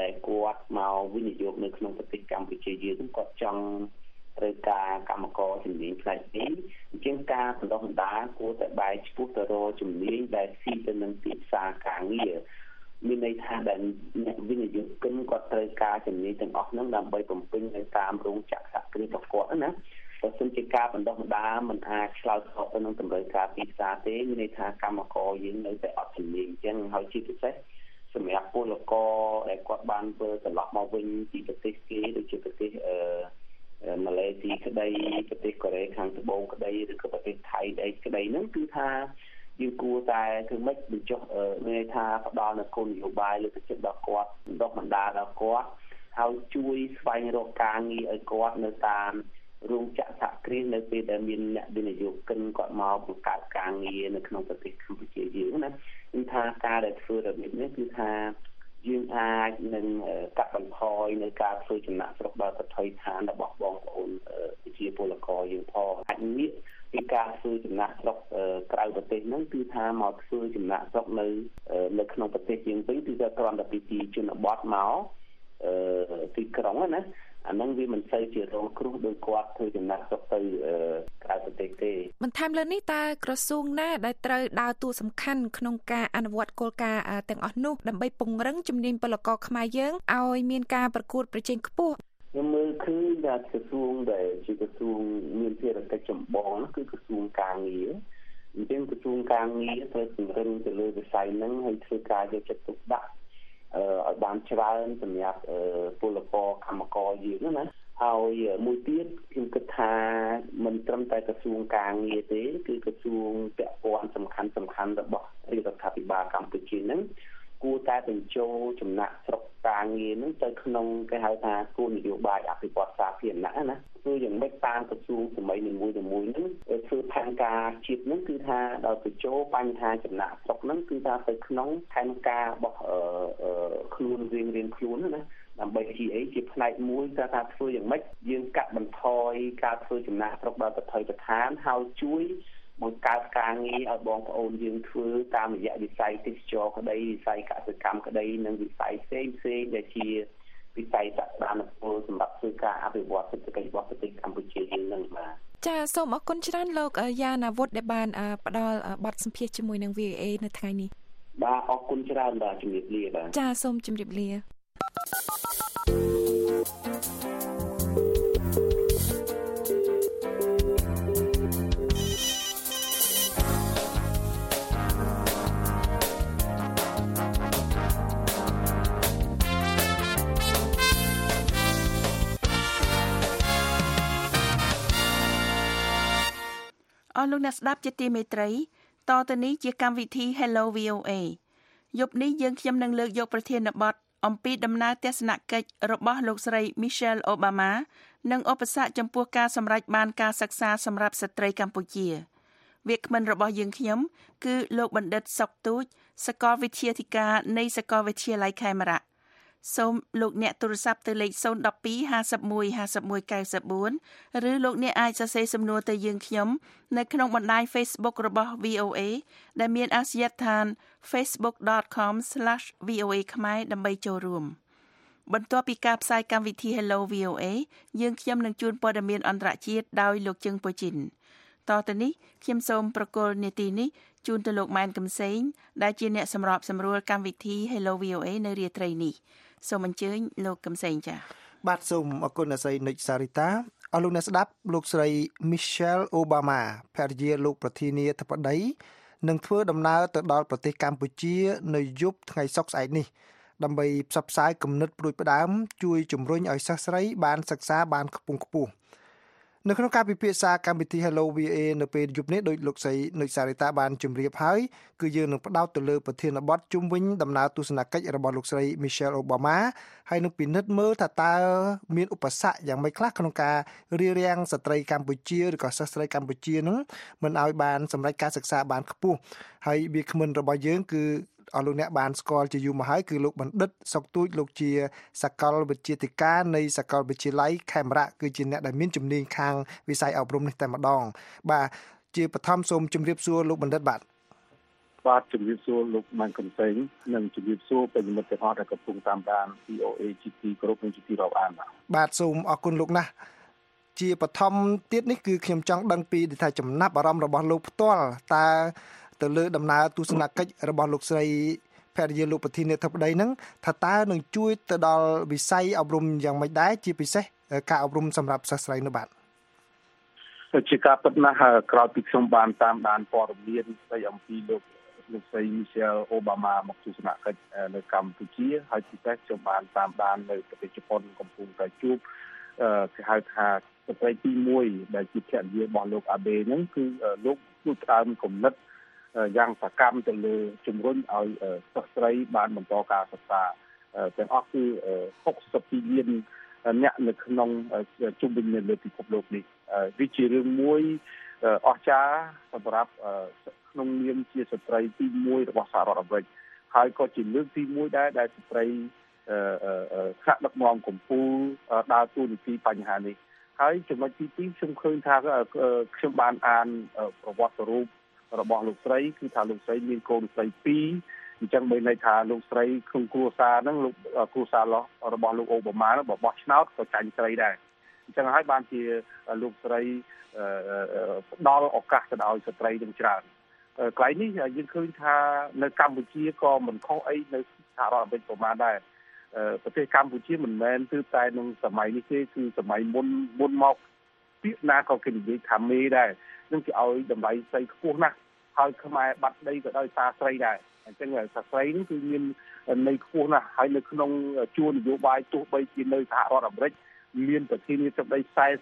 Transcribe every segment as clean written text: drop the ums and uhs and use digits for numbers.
ដែលគាត់មកវិនិយោគនៅក្នុងប្រទេសកម្ពុជាយើងគាត់ចង់ត្រូវការកម្មករជំនាញផ្នែកនេះអញ្ចឹងការបណ្ដុះបណ្ដាលគួរតែបែរឆ្ពោះទៅរកជំនាញដែលស៊ីទៅនឹងទីផ្សារការងារមានន័យថាដែលអ្នកវិនិយោគិនគាត់ត្រូវការជំនាញទាំងអស់ហ្នឹងដើម្បីបំពេញនៅតាមរោងចក្រសហគ្រាសរបស់គាត់ណាបើសិនជាការបណ្ដុះបណ្ដាលមិនអាចឆ្លើយតបទៅនឹងតម្រូវការទីផ្សារទេមានន័យថាកម្មករយើងនៅតែអត់ជំនាញអញ្ចឹងហើយជាពិសេសសម្រាប់ពលករដែលគាត់បានធ្វើត្រឡប់មកវិញពីប្រទេសគេដូចជាប្រទេសម៉ាឡេស៊ីក្តីប្រទេសកូរ៉េខាងត្បូងក្តីឬក៏ប្រទេសថៃក្តីហ្នឹងគឺថាយើងគួរតែធ្វើម៉េចបញ្ចុះមានន័យថាផ្ដល់នូវគោលនយោបាយលើកទឹកចិត្តដល់គាត់បណ្ដុះបណ្ដាលដល់គាត់ហើយជួយស្វែងរកការងារឲ្យគាត់នៅតាមរោងចក្រសហគ្រាសនៅពេលដែលមានអ្នកវិនិយោគិនគាត់មកបង្កើតការងារនៅក្នុងប្រទេសកម្ពុជាយើងណាគឺថាការដែលធ្វើរបៀបនេះគឺថាយើងអាចនឹងកាត់បន្ថយនៅការធ្វើចំណាក់ស្រុកដល់ប្រតិឋានរបស់បងប្អូនប្រជាពលករយើងផងអាចងាកពីការធ្វើចំណាក់ស្រុកក្រៅប្រទេសហ្នឹងគឺថាមកធ្វើចំណាក់ស្រុកនៅក្នុងប្រទេសយើងវិញគឺថាគ្រាន់តែពីទីជនបទមកទីក្រុងណាអាហ្នឹងវាមិនសូវជារងគ្រោះដោយគាត់ធ្វើចំណាក់ស្រុកទៅក្រៅប្រទេសទេបន្ថែមលើនេះតើក្រសួងណាដែលត្រូវដើរតួសំខាន់ក្នុងការអនុវត្តគោលការណ៍ទាំងអស់នោះដើម្បីពង្រឹងជំនាញពលករខ្មែរយើងឲ្យមានការប្រកួតប្រជែងខ្ពស់ខ្ញុំមើលឃើញថាក្រសួងដែលជាក្រសួងមានភារកិច្ចចម្បងគឺក្រសួងការងារអញ្ចឹងក្រសួងការងារត្រូវពង្រឹងទៅលើវិស័យហ្នឹងហើយធ្វើការយកចិត្តទុកដាក់ឲ្យបានច្រើនសម្រាប់ពលករកម្មករយើងណាហើយមួយទៀតខ្ញុំគិតថាមិនត្រឹមតែក្រសួងការងារទេគឺក្រសួងពាក់ព័ន្ធសំខាន់របស់រដ្ឋាភិបាលកម្ពុជាហ្នឹងគួរតែបញ្ចូលចំណាក់ស្រុកការងារហ្នឹងទៅក្នុងគេហៅថាគោលនយោបាយអភិវឌ្ឍសាធារណៈណាគឺយ៉ាងម៉េចតាមក្រសួងសម័យនីមួយៗហ្នឹងធ្វើផែនការជាតិហ្នឹងគឺថាដល់បញ្ចូលបញ្ហាចំណាក់ស្រុកហ្នឹងគឺថាទៅក្នុងផែនការរបស់ខ្លួនរៀងខ្លួនណាដើម្បីជាអីជាផ្នែកមួយថាធ្វើយ៉ាងម៉េចយើងកាត់បន្ថយការធ្វើចំណាក់ស្រុកដល់ប្រតិឋានហើយជួយបង្កើតការងារឲ្យបងប្អូនយើងធ្វើតាមរយៈវិស័យទេសចរក្តីវិស័យកសិកម្មក្តីនិងវិស័យផ្សេងដែលជាវិស័យសក្តានុពលសម្រាប់ធ្វើការអភិវឌ្ឍសេដ្ឋកិច្ចរបស់ប្រទេសកម្ពុជាយើងនឹងបាទចាសូមអរគុណច្រើនលោកយ៉ាណាវុធដែលបានផ្ដល់បទសម្ភាសន៍ជាមួយនឹង VOA នៅថ្ងៃនេះបាទអរគុណច្រើនបាទជំរាបលាបាទចាសូមជម្រាបលាអស់លោកអ្នកស្ដាប់ជាទីមេត្រីតទៅនេះជាកម្មវិធី Hello VOA យប់នេះយើងខ្ញុំនឹងលើកយកប្រធានបទអំពីដំណើរទស្សនកិច្ចរបស់លោកស្រី Michelle Obama និងឧបសគ្គចំពោះការសម្រេចបានការសិក្សាសម្រាប់ស្ត្រីកម្ពុជាវាគ្មិនរបស់យើងខ្ញុំគឺលោកបណ្ឌិតសុកទូចសាកលវិទ្យាធិការនៃសាកលវិទ្យាល័យខេមរៈសូមលោកអ្នកទូរស័ព្ទទៅលេខ012 51 51 94ឬលោកអ្នកអាចសរសេរសំណួរទៅយើងខ្ញុំនៅក្នុងបណ្ដាញ Facebook របស់ VOA ដែលមានអាសយដ្ឋាន facebook.com/VOA ខ្មែរដើម្បីចូលរួមបន្ទាប់ពីការផ្សាយកម្មវិធី Hello VOA យើងខ្ញុំនឹងជួនព័ត៌មានអន្តរជាតិដោយលោកជឹងពូជីនតទៅនេះខ្ញុំសូមប្រកល់នាទីនេះជូនទៅលោកម៉ែនកំសែងដែលជាអ្នកសម្របសម្រួលកម្មវិធី Hello VOA នៅរាត្រីនេះសូមអញ្ជើញលោកកំសែងចា៎បាទសូមអរគុណអ្នកស្រីនិចសារីតាអស់លោកអ្នកស្ដាប់លោកស្រី Michelle Obama ភរិយាលោកប្រធានាធិបតីនឹងធ្វើដំណើរទៅដល់ប្រទេសកម្ពុជានៅយប់ថ្ងៃសុក្រស្អែកនេះដើម្បីផ្សព្វផ្សាយគំនិតព្រួយផ្ដើមជួយជំរុញឲ្យសិស្សស្រីបានសិក្សាបានខ្ពង់ខ្ពស់នៅក្នុងការពិភាក្សាកម្មវិធី Hello VA នៅពេលយប់នេះដោយលោកស្រីនិចសារីតាបានជម្រាបហើយគឺយើងនឹងផ្ដោតទៅលើប្រធានបទជុំវិញដំណើរទស្សនកិច្ចរបស់លោកស្រី Michelle Obama ហើយនឹងពិនិត្យមើលថាតើមានឧបសគ្គយ៉ាងម៉េចខ្លះក្នុងការរារាំងស្ត្រីកម្ពុជាឬក៏សិស្សស្រីកម្ពុជានឹងមិនឲ្យបានសម្រេចការសិក្សាបានខ្ពស់ហើយវាគ្មិនរបស់យើងគឺអស់លោកអ្នកបានស្គាល់ជាយូរមកហើយគឺលោកបណ្ឌិតសុកទូចលោកជាសាកលវិទ្យាធិការនៃសាកលវិទ្យាល័យខេមរៈគឺជាអ្នកដែលមានជំនាញខាងវិស័យអប់រំនេះតែម្ដងបាទជាបឋមសូមជម្រាបសួរលោកបណ្ឌិតបាទបាទជំរាបសួរលោកម៉ាន់កំសែងនិងជំរាបសួរប្រិយមិត្តទាំងអស់ដែលកំពុងតាមដាន VOA ជាទីគោរពនិងជាទីរាប់អានបាទសូមអរគុណលោកណាស់ជាបឋមទៀតនេះគឺខ្ញុំចង់ដឹងពីថាចំណាប់អារម្មណ៍របស់លោកផ្ទាល់តើទៅលើដំណើរទស្សនកិច្ចរបស់លោកស្រីភរិយាលោកប្រធានាធិបតីហ្នឹងថាតើនឹងជួយទៅដល់វិស័យអប់រំយ៉ាងម៉េចដែរជាពិសេសការអប់រំសម្រាប់សិស្សស្រីនោះបាទជាការពិតណាស់ក្រោយពីខ្ញុំបានតាមដានព័ត៌មានស្ដីអំពីលោកស្រី Michelle Obama មកទស្សនកិច្ចនៅកម្ពុជាហើយពិសេសខ្ញុំបានតាមដាននៅប្រទេសជប៉ុនកំពុងតែជួបគេហៅថាស្ត្រីទី1ដែលជាភរិយារបស់លោកអាបេហ្នឹងគឺលោកជួយផ្ដើមគំនិតយ៉ាងសកម្មទៅលើជំរុញឲ្យសិស្សស្រីបានបន្តការសិក្សាទាំងអស់គឺ62លានអ្នកនៅក្នុងជុំវិញនៅលើពិភពលោកនេះវាជារឿងមួយអស្ចារ្យសម្រាប់ក្នុងនាមជាស្ត្រីទី1របស់សហរដ្ឋអាមេរិកហើយក៏ជាលើកទី1ដែរដែលស្ត្រីថ្នាក់ដឹកនាំកម្ពុជាដើរតួនាទីបញ្ហានេះហើយចំណុចទី2ខ្ញុំឃើញថាខ្ញុំបានអានប្រវត្តិរូបរបស់លោកស្រីគឺថាលោកស្រីមានកូនស្រី2អញ្ចឹងមានន័យថាលោកស្រីក្នុងគ្រួសារហ្នឹងលោកគ្រួសាររបស់លោកអូបាម៉ាហ្នឹងបោះឆ្នោតក៏ចាញ់ស្រីដែរអញ្ចឹងហើយបានជាលោកស្រីផ្ដល់ឱកាសទៅឲ្យស្ត្រីនឹងច្រើនកន្លែងនេះយើងឃើញថានៅកម្ពុជាក៏មិនខុសអីនៅសហរដ្ឋអាមេរិកប្រមាណដែរប្រទេសកម្ពុជាមិនមែនគឺតែក្នុងសម័យនេះទេគឺសម័យមុនមកពាក្យណាក៏គេនិយាយថាមេដែរនឹងគេឲ្យតម្លៃស្រីខ្ពស់ណាស់ហើយខ្មែរបាត់ដីក៏ដោយសារស្រីដែរអញ្ចឹងស្ត្រីនេះគឺមានន័យខ្ពស់ណាស់ហើយនៅក្នុងជួរនយោបាយទោះបីជានៅសហរដ្ឋអាមេរិកមានប្រធានាធិបតី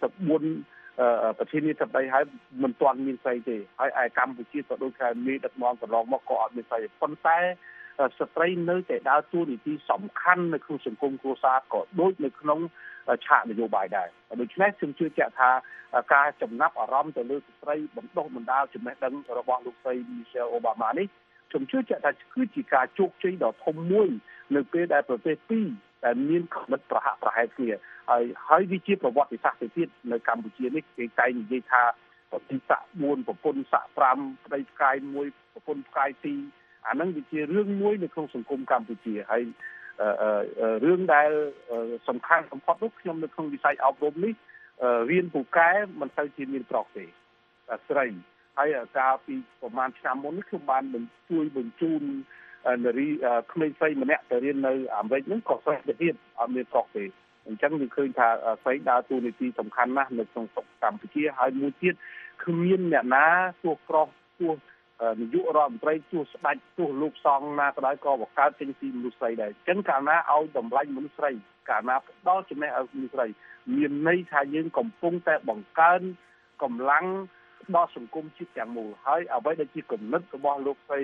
44ប្រធានាធិបតីហើយមិនទាន់មានស្រីទេហើយឯកម្ពុជាក៏ដូចតែមានដឹកនាំកន្លងមកក៏អត់មានស្រីប៉ុន្តែស្ត្រីនៅតែដើរតួនាទីសំខាន់នៅក្នុងសង្គមគ្រួសារក៏ដូចនៅក្នុងឆាកនយោបាយដែរដូច្នេះខ្ញុំជឿជាក់ថាការចំណាប់អារម្មណ៍ទៅលើស្ត្រីបណ្ដុះបណ្ដាលចំណេះដឹងរបស់លោកស្រី Michelle Obama នេះខ្ញុំជឿជាក់ថាគឺជាការជោគជ័យដ៏ធំមួយនៅពេលដែលប្រទេសពីរតែមានគំនិតប្រហាក់ប្រហែលគ្នាហើយវាជាប្រវត្តិសាស្ត្រទៅទៀតនៅកម្ពុជានេះគេតែនិយាយថាប្រតិស័ក4ប្រពន្ធស័ក5ប្តីផ្កាយ1ប្រពន្ធផ្កាយ2អាហ្នឹងវាជារឿងមួយនៅក្នុងសង្គមកម្ពុជាហើយរឿងដែលសំខាន់បំផុតនោះខ្ញុំនៅក្នុងវិស័យអប់រំនេះរៀនពូកែមិនសូវជាមានប្រុសទេស្រីហើយកាលពីប្រហែលឆ្នាំមុននេះខ្ញុំបានជួយបញ្ជូននារីក្មេងស្រីម្នាក់ទៅរៀននៅអាមេរិកហ្នឹងក៏ស្រីទៅទៀតអត់មានប្រុសទេអញ្ចឹងយើងឃើញថាស្រីដើរតួនាទីសំខាន់ណាស់នៅក្នុងកម្ពុជាហើយមួយទៀតគ្មានអ្នកណាទោះប្រុសទោះនាយករដ្ឋមន្ត្រីទោះស្ដេចទោះលោកសង្ឃណាក៏ដោយក៏បង្កើតចេញពីមនុស្សស្រីដែរអញ្ចឹងកាលណាឲ្យតម្លៃមនុស្សស្រីកាលណាផ្ដល់ចំណេះឲ្យមនុស្សស្រីមានន័យថាយើងកំពុងតែបង្កើនកម្លាំងដល់សង្គមជាតិទាំងមូលហើយអ្វីដែលជាគំនិតរបស់លោកស្រី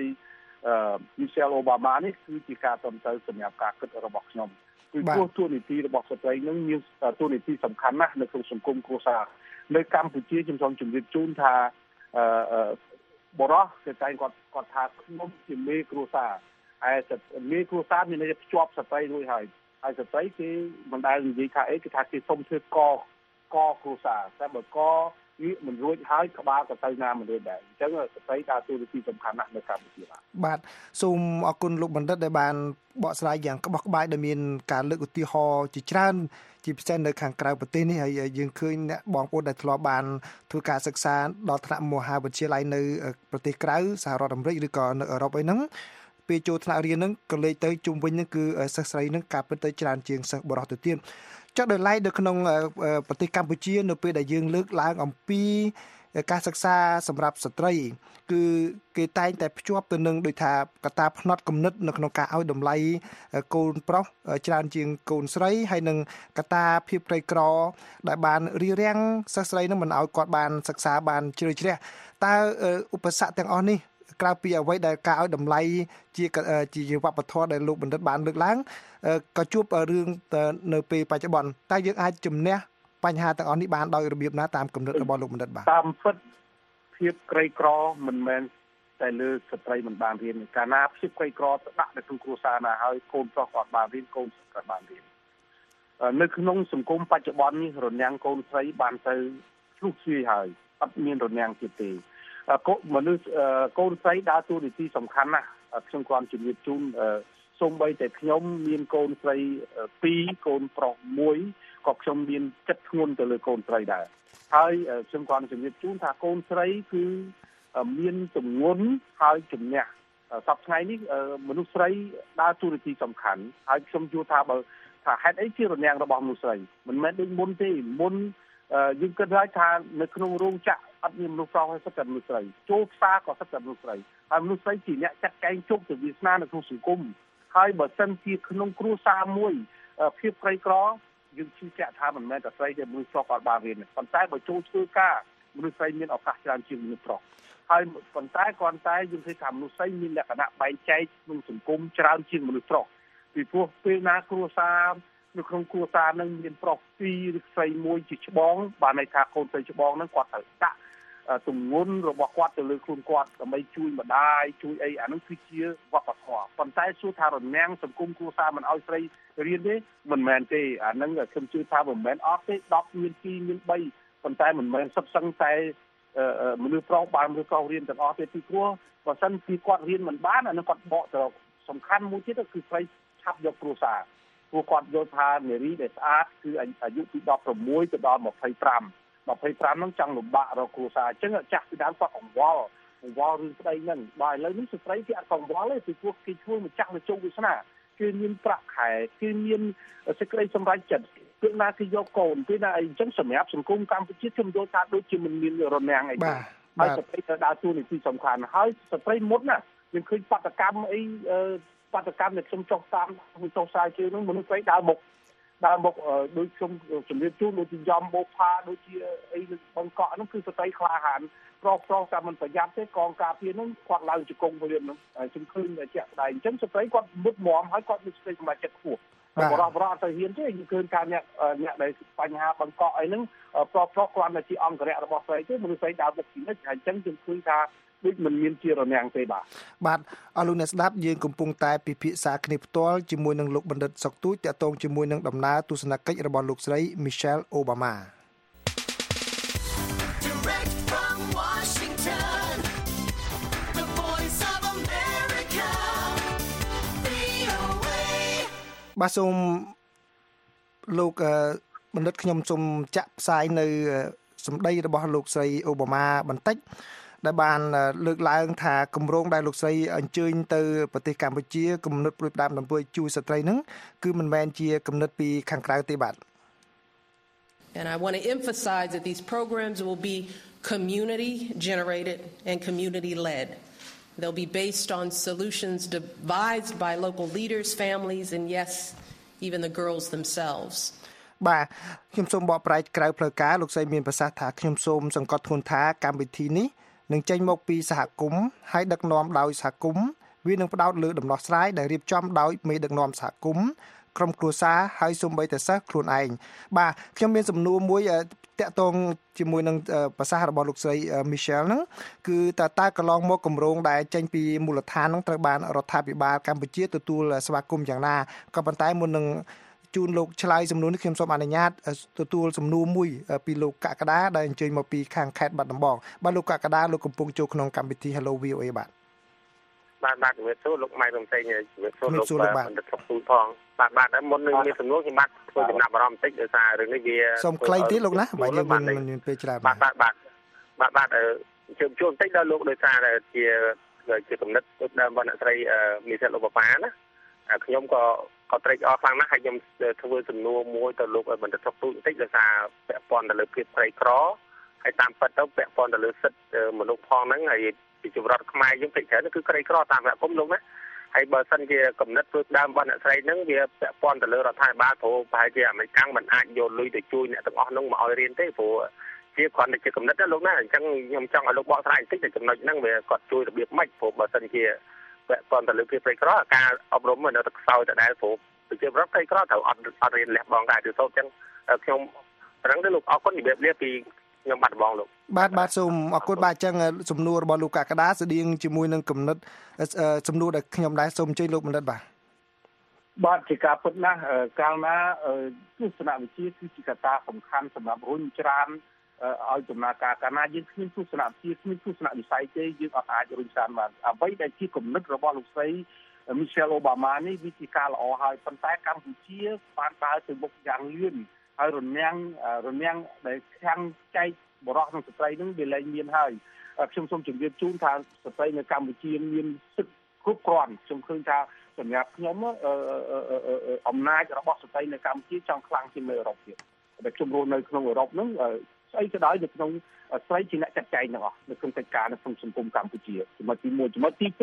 Michelle Obama នេះគឺជាការតន់ទៅសម្រាប់ការគិតរបស់ខ្ញុំគឺតួនាទីរបស់ស្ត្រីនឹងមានតួនាទីសំខាន់ណាស់នៅក្នុងសង្គមគ្រួសារនៅកម្ពុជាខ្ញុំសូមជម្រាបជូនថាបរិសុទ្ធគេតែគាត់ថាខ្ញុំជាមេគ្រួសារហើយមេគ្រួសារមានន័យថាភ្ជាប់ស្ត្រីរួចហើយស្ត្រីគេមិនដែលនិយាយថាអីគេថាគេសុំធ្វើកគ្រួសារតែបើកវាមិនរួចហើយក្បាលក៏ទៅណាមិនរួចដែរអញ្ចឹងស្ត្រីដើរតួនាទីសំខាន់ណាស់នៅកម្ពុជាបាទសូមអរគុណលោកបណ្ឌិតដែលបានបកស្រាយយ៉ាងក្បោះក្បាយដែលមានការលើកឧទាហរណ៍ជាច្រើនជាពិសេសនៅខាងក្រៅប្រទេសនេះហើយយើងឃើញអ្នកបងប្អូនដែលធ្លាប់បានធ្វើការសិក្សាដល់ថ្នាក់មហាវិទ្យាល័យនៅប្រទេសក្រៅសហរដ្ឋអាមេរិកឬក៏នៅអឺរ៉ុបអីហ្នឹងពេលចូលថ្នាក់រៀនហ្នឹងក៏លេខទៅជុំវិញហ្នឹងគឺសិស្សស្រីហ្នឹងការពិតទៅច្រើនជាងសិស្សបុរសទៅទៀតចុះដោយឡែកនៅក្នុងប្រទេសកម្ពុជានៅពេលដែលយើងលើកឡើងអំពីការសិក្សាសម្រាប់ស្ត្រីគឺគេតែងតែភ្ជាប់ទៅនឹងដូចថាកត្តាផ្នត់គំនិតនៅក្នុងការឲ្យតម្លៃកូនប្រុសច្រើនជាងកូនស្រីហើយនឹងកត្តាភាពក្រីក្រដែលបានរារាំងសិស្សស្រីនឹងមិនឲ្យគាត់បានសិក្សាបានជ្រៅជ្រះតើឧបសគ្គទាំងអស់នេះក្រៅពីអ្វីដែលការឲ្យតម្លៃជាវប្បធម៌ដែលលោកបណ្ឌិតបានលើកឡើងក៏ជួបរឿងនៅពេលបច្ចុប្បន្នតែយើងអាចជំនះបញ្ហាទាំងអស់នេះបានដោយរបៀបណាតាមគំនិតរបស់លោកបណ្ឌិតបាទតាមពិតភាពក្រីក្រមិនមែនតែលើស្ត្រីមិនបានរៀនកាលណាភាពក្រីក្រទៅដាក់នៅក្នុងគ្រួសារណាហើយកូនប្រុសអត់បានរៀនកូនស្រីក៏បានរៀននៅក្នុងសង្គមបច្ចុប្បន្ននេះរនាំងកូនស្រីបានទៅឆ្លុះជ្រាយហើយអត់មានរនាំងទៀតទេមនុស្សកូនស្រីដើរតួនាទីសំខាន់ណាស់ខ្ញុំគ្រាន់ជំរាបជូនសូម្បីតែខ្ញុំមានកូនស្រី2កូនប្រុស1ក៏ខ្ញុំមានចិត្តធ្ងន់ទៅលើកូនស្រីដែរហើយខ្ញុំគ្រាន់ជំរាបជូនថាកូនស្រីគឺមានទម្ងន់ហើយជំនះសប្តាហ៍ថ្ងៃនេះមនុស្សស្រីដើរតួនាទីសំខាន់ហើយខ្ញុំយល់ថាបើថាហេតុអីជារនាំងរបស់មនុស្សស្រីមិនមែនដូចមុនទេមុនយើងគិតថានៅក្នុងរោងចក្រអត់មានមនុស្សប្រុសទេតែមនុស្សស្រីចូលផ្សារក៏តែមនុស្សស្រីហើយមនុស្សស្រីជាអ្នកចាត់ចែងជោគទៅវាសនានៅក្នុងសង្គមហើយបើសិនជាក្នុងគ្រួសារមួយភាពក្រីក្រយើងជឿជាក់ថាមិនមែនតែស្រីទេមនុស្សប្រុសក៏បានរៀនប៉ុន្តែបើចូលធ្វើការមនុស្សស្រីមានឱកាសច្រើនជាងមនុស្សប្រុសហើយប៉ុន្តែគ្រាន់តែយើងឃើញថាមនុស្សស្រីមានលក្ខណៈបែងចែកក្នុងសង្គមច្រើនជាងមនុស្សប្រុសពីព្រោះពេលណាគ្រួសារនៅក្នុងគ្រួសារនឹងមានប្រុស2ឬស្រី1ជាច្បងបានន័យថាកូនស្រីច្បងនឹងគាត់ត្រូវដាក់ទម្ងន់របស់គាត់ទៅលើខ្លួនគាត់ដើម្បីជួយម្ដាយជួយអីអានឹងគឺជាវប្បធម៌ប៉ុន្តែសួរថារនាំងសង្គមគ្រួសារមិនឲ្យស្រីរៀនទេមិនមែនទេអានឹងខ្ញុំជឿថាមិនមែនអត់ទេ10មាន2មាន3ប៉ុន្តែមិនមែនសុទ្ធសឹងតែមនុស្សប្រុសបានមនុស្សប្រុសរៀនទាំងអស់ទេពីព្រោះបើសិនពីគាត់រៀនមិនបានអានឹងគាត់បកទៅសំខាន់មួយទៀតគឺស្រីឆាប់យកគ្រួសារព្រោះគាត់យល់ថានារីដែលស្អាតគឺអាយុពី16ទៅដល់25ហ្នឹងចង់លំបាករកគ្រួសារអញ្ចឹងចាស់ពីដើមគាត់កង្វល់រឿងស្ដីហ្នឹងបើឥឡូវនេះស្ត្រីគេអត់កង្វល់ទេពីព្រោះគេធ្វើម្ចាស់នៅជោគវាសនាគឺមានប្រាក់ខែគឺមានសេចក្តីសម្រេចចិត្តពេលណាគេយកកូនពេលណាអីអញ្ចឹងសម្រាប់សង្គមកម្ពុជាខ្ញុំយល់ថាដូចជាមិនមានរនាំងអីទេហើយស្ត្រីទៅដើរតួនាទីសំខាន់ហើយស្ត្រីមុនណាយើងឃើញបាតកម្មអីបាតកម្មដែលខ្ញុំចុះតាមចុះផ្សាយជឿនោះមនុស្សស្រីដើរមុខដូចខ្ញុំជំរាបជូនដូចជាយ៉ំបូផាដូចជាអីបង្កក់ហ្នឹងគឺស្ត្រីក្លាហានប្រុសតែមិនប្រយ័ត្នទេកងការពារហ្នឹងគាត់ឡើងជង្គង់ព្រាមហ្នឹងខ្ញុំឃើញជាក់ស្ដែងអញ្ចឹងស្ត្រីគាត់មុតមមហើយគាត់មានស្ត្រីសមាជិកខ្ពស់បរិបទអត់ទៅហ៊ានទេយើងឃើញថាអ្នកដែលបញ្ហាបង្កក់អីហ្នឹងប្រុសគ្រាន់តែជាអង្គរៈរបស់ស្រីទេមនុស្សស្រីដើរមុខពីនិចហើយអញ្ចឹងខ្ញុំឃើញថាដូចមិនមានជារនាំងទេបាទអរលោកអ្នកស្ដាប់យើងកំពុងតែពិភាក្សាគ្នាផ្ទាល់ជាមួយនឹងលោកបណ្ឌិតសុកទូចតាក់ទងជាមួយនឹងដំណើរទស្សនកិច្ចរបស់លោកស្រី Michelle Obamaបាទសូមលោកបណ្ឌិតខ្ញុំសូមចាក់ផ្សាយនៅសម្ដីរបស់លោកស្រី Obama បន្តិចដែលបានលើកឡើងថាគម្រោងដែលលោកស្រីអញ្ជើញទៅប្រទេសកម្ពុជាគំនិតព្រួយផ្ដើមដើម្បីជួយស្ត្រីហ្នឹងគឺមិនមែនជាគំនិតពីខាងក្រៅទេបាទ And I want to emphasize that these programs will be community generated and community led. They'll be based on solutions devised by local leaders, families, and yes, even the girls themselves. បាទខ្ញុំសូមបកប្រែក្រៅផ្លូវការលោកស្រីមានប្រសាសន៍ថាខ្ញុំសូមសង្កត់ធ្ងន់ថាកម្មវិធីនេះនឹងចេញមកពីសហគមន៍ហើយដឹកនាំដោយសហគមន៍វានឹងផ្ដោតលើដំណោះស្រាយដែលរៀបចំដោយមេដឹកនាំសហគមន៍ក្រុមគ្រួសារហើយសូម្បីតែសិស្សខ្លួនឯងបាទខ្ញុំមានសំណួរមួយតាក់ទងជាមួយនឹងប្រសាសន៍របស់លោកស្រី Michelle ហ្នឹងគឺតើកន្លងមកគម្រោងដែលចេញពីមូលដ្ឋានហ្នឹងត្រូវបានរដ្ឋាភិបាលកម្ពុជាទទួលស្វាគមន៍យ៉ាងណាក៏ប៉ុន្តែមុននឹងជូនលោកឆ្លើយសំណួរនេះខ្ញុំសូមអនុញ្ញាតទទួលសំណួរមួយពីលោកកក្កដាដែលអញ្ជើញមកពីខាងខេត្តបាត់ដំបងបាទលោកកក្កដាលោកកំពុងចូលក្នុងកម្មវិធី Hello VOA បាទជំរាបសួរលោកម៉ៃរំសេងជំរាបសួរលោកបណ្ឌិតសុកទូចផងបាទមុននឹងមានសំណួរខ្ញុំបាទធ្វើចំណាប់អារម្មណ៍បន្តិចដោយសាររឿងនេះវាសូមខ្លីទៀតលោកណាបើយើងមិនមានពេលច្រើនបាទជើងជួនបន្តិចដល់លោកដោយសារជាគំនិតដើមរបស់អ្នកស្រី Michelle Obama ណាខ្ញុំក៏ត្រេកអរខ្លាំងណាស់ហើយខ្ញុំធ្វើសំណួរមួយទៅលោកបណ្ឌិតសុកទូចបន្តិចដោយសារពាក់ព័ន្ធទៅលើភាពក្រីក្រហើយតាមពិតទៅពាក់ព័ន្ធទៅលើសិទ្ធិមនុស្សផងហ្នឹងហើយពីជំរដ្ឋខ្មែរយើងពេកច្រើនគឺក្រីក្រតាមសហគមន៍លោកណាហើយបើសិនជាកំណត់ធ្វើដើមរបស់អ្នកស្រីហ្នឹងវាពាក់ព័ន្ធទៅលើរដ្ឋាភិបាលព្រោះប្រហែលជាអាមេរិកមិនអាចយកលុយទៅជួយអ្នកទាំងអស់ហ្នឹងមកឲ្យរៀនទេព្រោះជាគ្រាន់តែជាកំណត់ណាលោកណាអញ្ចឹងខ្ញុំចង់ឲ្យលោកបកស្រាយបន្តិចតែចំណុចហ្នឹងវាគាត់ជួយរបៀបម៉េចព្រោះបើសិនជាពាក់ព័ន្ធទៅលើភាពក្រីក្រការអប់រំនៅតែខ្សោយទៅដែរព្រោះប្រជាពលរដ្ឋក្រីក្រត្រូវអត់រៀនលះបង់ការទៅសូត្រអញ្ចឹងខ្ញុំប្រឹងទៅលោកអរគុណជំរាបលាពីខ្ញុំបាត់បងលោកបាទសូមអរគុណបាទអញ្ចឹងសំណួររបស់លោកកក្កដាស្តៀងជាមួយនឹងគំនិតសំណួរដែលខ្ញុំដែរសូមអញ្ជើញលោកបណ្ឌិតបាទជាការពិតណាស់កាលណាទស្សនវិជ្ជាគឺជាកត្តាសំខាន់សម្រាប់រុញច្រានឲ្យដំណើរការកាលណាយើងគ្មានទស្សនវិជ្ជាគ្មានទស្សនវិស័យទេយើងអត់អាចរុញច្រានបានអ្វីដែលជាគំនិតរបស់លោកស្រី Michelle Obama នេះវាជាការល្អហើយប៉ុន្តែកម្ពុជាបានដើរទៅមុខយ៉ាងលឿនហើយរនាំងដែលខាងចែកបរិសុទ្ធនិងស្ត្រីនឹងវាលែងមានហើយខ្ញុំសូមជម្រាបជូនថាស្ត្រីនៅកម្ពុជាមានសិទ្ធិគ្រប់គ្រាន់ខ្ញុំឃើញថាសម្រាប់ខ្ញុំអំណាចរបស់ស្ត្រីនៅកម្ពុជាចង់ខ្លាំងជាងនៅអឺរ៉ុបទៀតដែលខ្ញុំរស់នៅក្នុងអឺរ៉ុបហ្នឹងស្អីក៏ដោយនៅក្នុងស្រីជាអ្នកចាត់ចែងទាំងអស់នៅក្នុងកិច្ចការនៅក្នុងសង្គមកម្ពុជាចំណុចទី1ចំណុចទី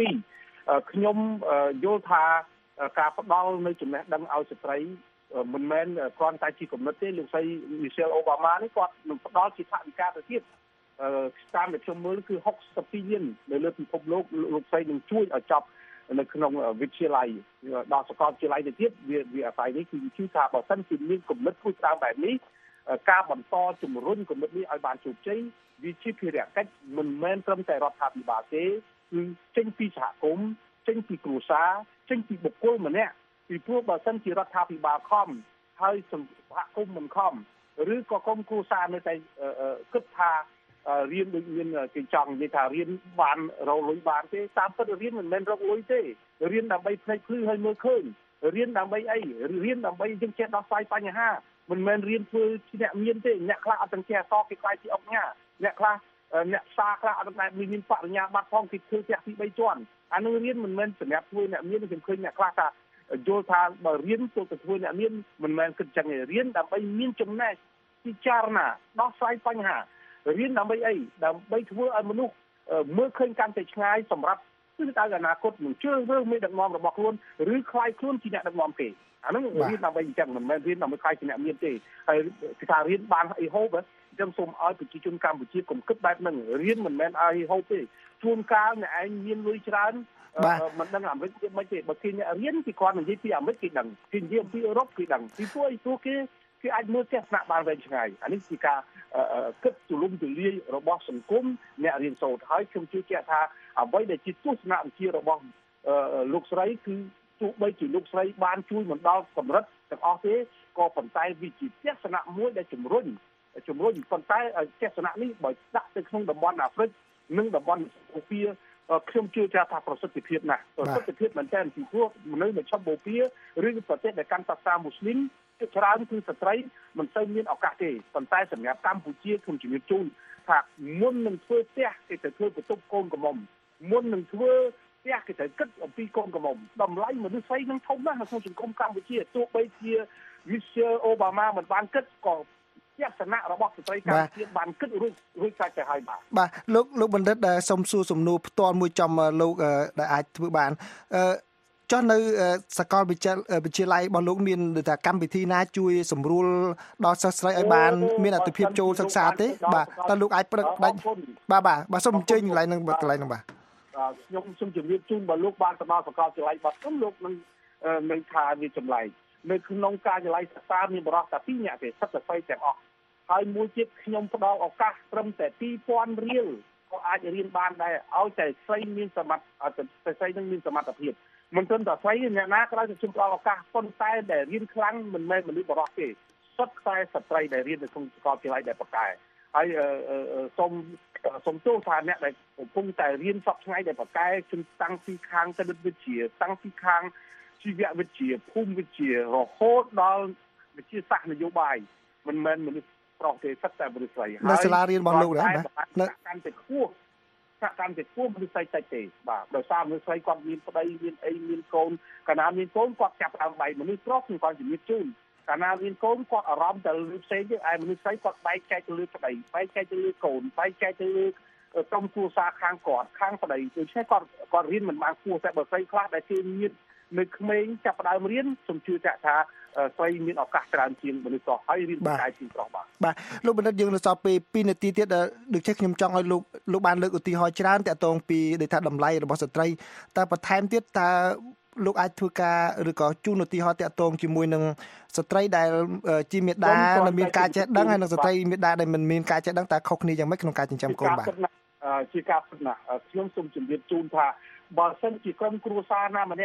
2ខ្ញុំយល់ថាការផ្ដល់នៅចំណេះដឹងឲ្យស្ត្រីមិនមែនគ្រាន់តែជាគំនិតទេលោកស្រី Michelle Obama នេះគាត់នឹងផ្ដល់ជាថវិកាទៅទៀតតាមដែលខ្ញុំមើលគឺ62លាននៅលើពិភពលោកលោកស្រីនឹងជួយឲ្យចប់នៅក្នុងវិទ្យាល័យដល់សាកលវិទ្យាល័យទៅទៀតវាអាស្រ័យនេះគឺជឿថាបើសិនជាមានគំនិតធ្វើតាមបែបនេះការបន្តជំរុញគំនិតនេះឲ្យបានជោគជ័យវាជាភារកិច្ចមិនមែនត្រឹមតែរដ្ឋាភិបាលទេគឺចេញពីសហគមន៍ចេញពីគ្រួសារចេញពីបុគ្គលម្នាក់ពីព្រោះបើសិនជារដ្ឋាភិបាលខំហើយសហគមន៍មិនខំឬក៏ក្រុមគ្រួសារនៅតែគិតថារៀនដូចមានគេចង់និយាយថារៀនបានរកលុយបានទេតាមពិតរៀនមិនមែនរកលុយទេរៀនដើម្បីផ្លេចភ្លឺឲ្យមើលឃើញរៀនដើម្បីអីរៀនដើម្បីយើងចេះដោះស្រាយបញ្ហាមិនមែនរៀនធ្វើជាអ្នកមានទេអ្នកខ្លះអត់ទាំងចេះអក្សរគេខ្លាចជាអង្គការអ្នកខ្លះអ្នកផ្សារខ្លះអត់ដែលមានបរិញ្ញាបត្រផងគេធ្វើផ្ទះពី3ជាន់អានឹងរៀនមិនមែនសម្រាប់ធ្វើអ្នកមានខ្ញុំឃើញអ្នកខ្លះថាយល់ថាបើរៀនទៅធ្វើអ្នកមានមិនមែនគិតចឹងទេរៀនដើម្បីមានចំណេះពិចារណាដោះស្រាយបញ្ហារៀនដើម្បីអីដើម្បីធ្វើឲ្យមនុស្សមើលឃើញកាន់តែឆ្ងាយសម្រាប់គឺទៅអនាគតនឹងជឿរើសមេដឹកនាំរបស់ខ្លួនឬខ្លាយខ្លួនជាអ្នកដឹកនាំគេអាហ្នឹងរៀនដើម្បីអញ្ចឹងមិនមែនរៀនដើម្បីខ្លាយជាអ្នកមានទេហើយគេថារៀនបានអីហូបអញ្ចឹងសូមឲ្យប្រជាជនកម្ពុជាកុំគិតបែបហ្នឹងរៀនមិនមែនឲ្យហូបទេជួនកាលអ្នកឯងមានលុយច្រើនមិនដឹងអាមេរិកគេមិនទេបើគេអ្នករៀនគេគាត់និយាយពីអាមេរិកគេដឹងគេនិយាយអំពីអឺរ៉ុបគេដឹងពីព្រោះគេអាចមើលទស្សនៈបានវែងឆ្ងាយអានេះជាការគិតទូលំទូលាយរបស់សង្គមអ្នករៀនសូត្រហើយខ្ញុំជឿជាក់ថាអ្វីដែលជាទស្សនវិជ្ជារបស់លោកស្រីគឺទោះបីជាលោកស្រីបានជួយមិនដល់កម្រិតទាំងអស់ទេក៏ប៉ុន្តែវាជាទស្សនៈមួយដែលជំរុញប៉ុន្តែទស្សនៈនេះបើដាក់ទៅក្នុងតំបន់អាហ្វ្រិកនិងតំបន់អូពីខ្ញុំជឿថាប្រសិទ្ធភាពណាស់ប្រសិទ្ធភាពមែនទែនពីព្រោះមនុស្សនៅឆាប់បូព៌ាឬប្រទេសដែលកាន់សាសនាមូស្លីមច្រើនគឺស្ត្រីមិនសូវមានឱកាសទេប៉ុន្តែសម្រាប់កម្ពុជាខ្ញុំជំរាបជូនថាមុននឹងធ្វើផ្ទះគេទៅធ្វើបន្ទប់កូនកំមុំមុននឹងធ្វើផ្ទះគេត្រូវគិតអំពីកូនកំមុំតម្លៃមនុស្សស្រីនឹងធំណាស់នៅក្នុងសង្គមកម្ពុជាទោះបីជា Michelle Obama មិនបានគិតក៏ទស្សនៈរបស់ស្ត្រីកម្ពុជាបានគិតរួចកាត់ទៅហើយបាទលោកបណ្ឌិតដែលសុំសួរសំណួរផ្ទាល់មួយចំលោកដែលអាចធ្វើបានចុះនៅសាកលវិទ្យាល័យរបស់លោកមានថាកម្មវិធីណាជួយសម្រួលដល់សិស្សស្រីឲ្យបានមានអត្ថប្រយោជន៍ចូលសិក្សាទេបាទតើលោកអាចប្រឹកដាច់បាទសូមអញ្ជើញកន្លែងហ្នឹងបាទខ្ញុំសូមជម្រាបជូនបើលោកបានទៅដល់សាកលវិទ្យាល័យរបស់ខ្ញុំលោកនឹងថាវាចម្លែកនៅក្នុងការវិទ្យាល័យសិក្សាមានបរិសុទ្ធតែ2នាក់ទេសិទ្ធិស្រីទាំងអស់ហើយមួយទៀតខ្ញុំផ្ដល់ឱកាសត្រឹមតែ 2000 រៀលក៏អាចរៀនបានដែរឲ្យតែស្រីមានសមត្ថស្រីនឹងមានសមត្ថភាពមិនត្រឹមតែស្រីអ្នកណាក៏ដោយខ្ញុំផ្ដល់ឱកាសប៉ុន្តែដែលរៀនខ្លាំងមិនមែនមនុស្សបរិសុទ្ធទេសុទ្ធតែស្ត្រីដែលរៀននៅក្នុងសាកលវិទ្យាល័យដែលប្រកែហើយសូមទោសថាអ្នកដែលកំពុងតែរៀនសពថ្ងៃដែលប្រកែជំតាំងពីខាងគណិតវិទ្យាតាំងពីខាងជីវវិទ្យាភូមិវិទ្យារហូតដល់វិទ្យាសាស្ត្រនយោបាយមិនមែនមនុស្សប្រុសទេសិតតែមនុស្សស្រីនៅសាលារៀនរបស់លោកដែរនៅកាន់តែខ្ពស់មនុស្សស្រីតិចទេបាទដោយសារមនុស្សស្រីគាត់មានប្តីមានអីមានកូនកាលណាមានកូនគាត់ចាប់ដើមបែកមនុស្សប្រុសខ្ញុំគាត់ជំរាបជូនកាលណាមានកូនគាត់អារម្មណ៍ទៅលើផ្សេងទៀតឯមនុស្សស្រីគាត់បែកចែកទៅលើប្តីបែកចែកទៅលើកូនបែកចែកទៅលើក្រុមគ្រួសារខាងគាត់ខាងប្តីដូច្នេះគាត់រៀនមិនបានគួរតែបើស្រីខ្លះដែលគេមាននៅក្មេងចាប់ដើមរៀនខ្ញុំជឿថាស្រីមានឱកាសច្រើនជាងមនុស្សប្រុសហើយរៀនតែជាប្រុសបាទលោកបណ្ឌិតយើងនៅសល់ពេល2នាទីទៀតដូចជាខ្ញុំចង់ឲ្យលោកបានលើកឧទាហរណ៍ច្រើនតាក់ទងពីដូចថាតម្លៃរបស់ស្ត្រីតើបន្ថែមទៀតតើលោកអាចធ្វើការឬក៏ជូនឧទាហរណ៍តាក់ទងជាមួយនឹងស្ត្រីដែលជាមេដាដែលមានការចេះដឹងហើយនិងស្ត្រីមេដាដែលមិនមានការចេះដឹងតើខុសគ្នាយ៉ាងម៉េចក្នុងការចិញ្ចឹមកូនបាទជាការពិតណាស់ខ្ញុំសូមជម្រាបជូនថាបើសិនជាក្រុមគ្រួសារណាម្នាក់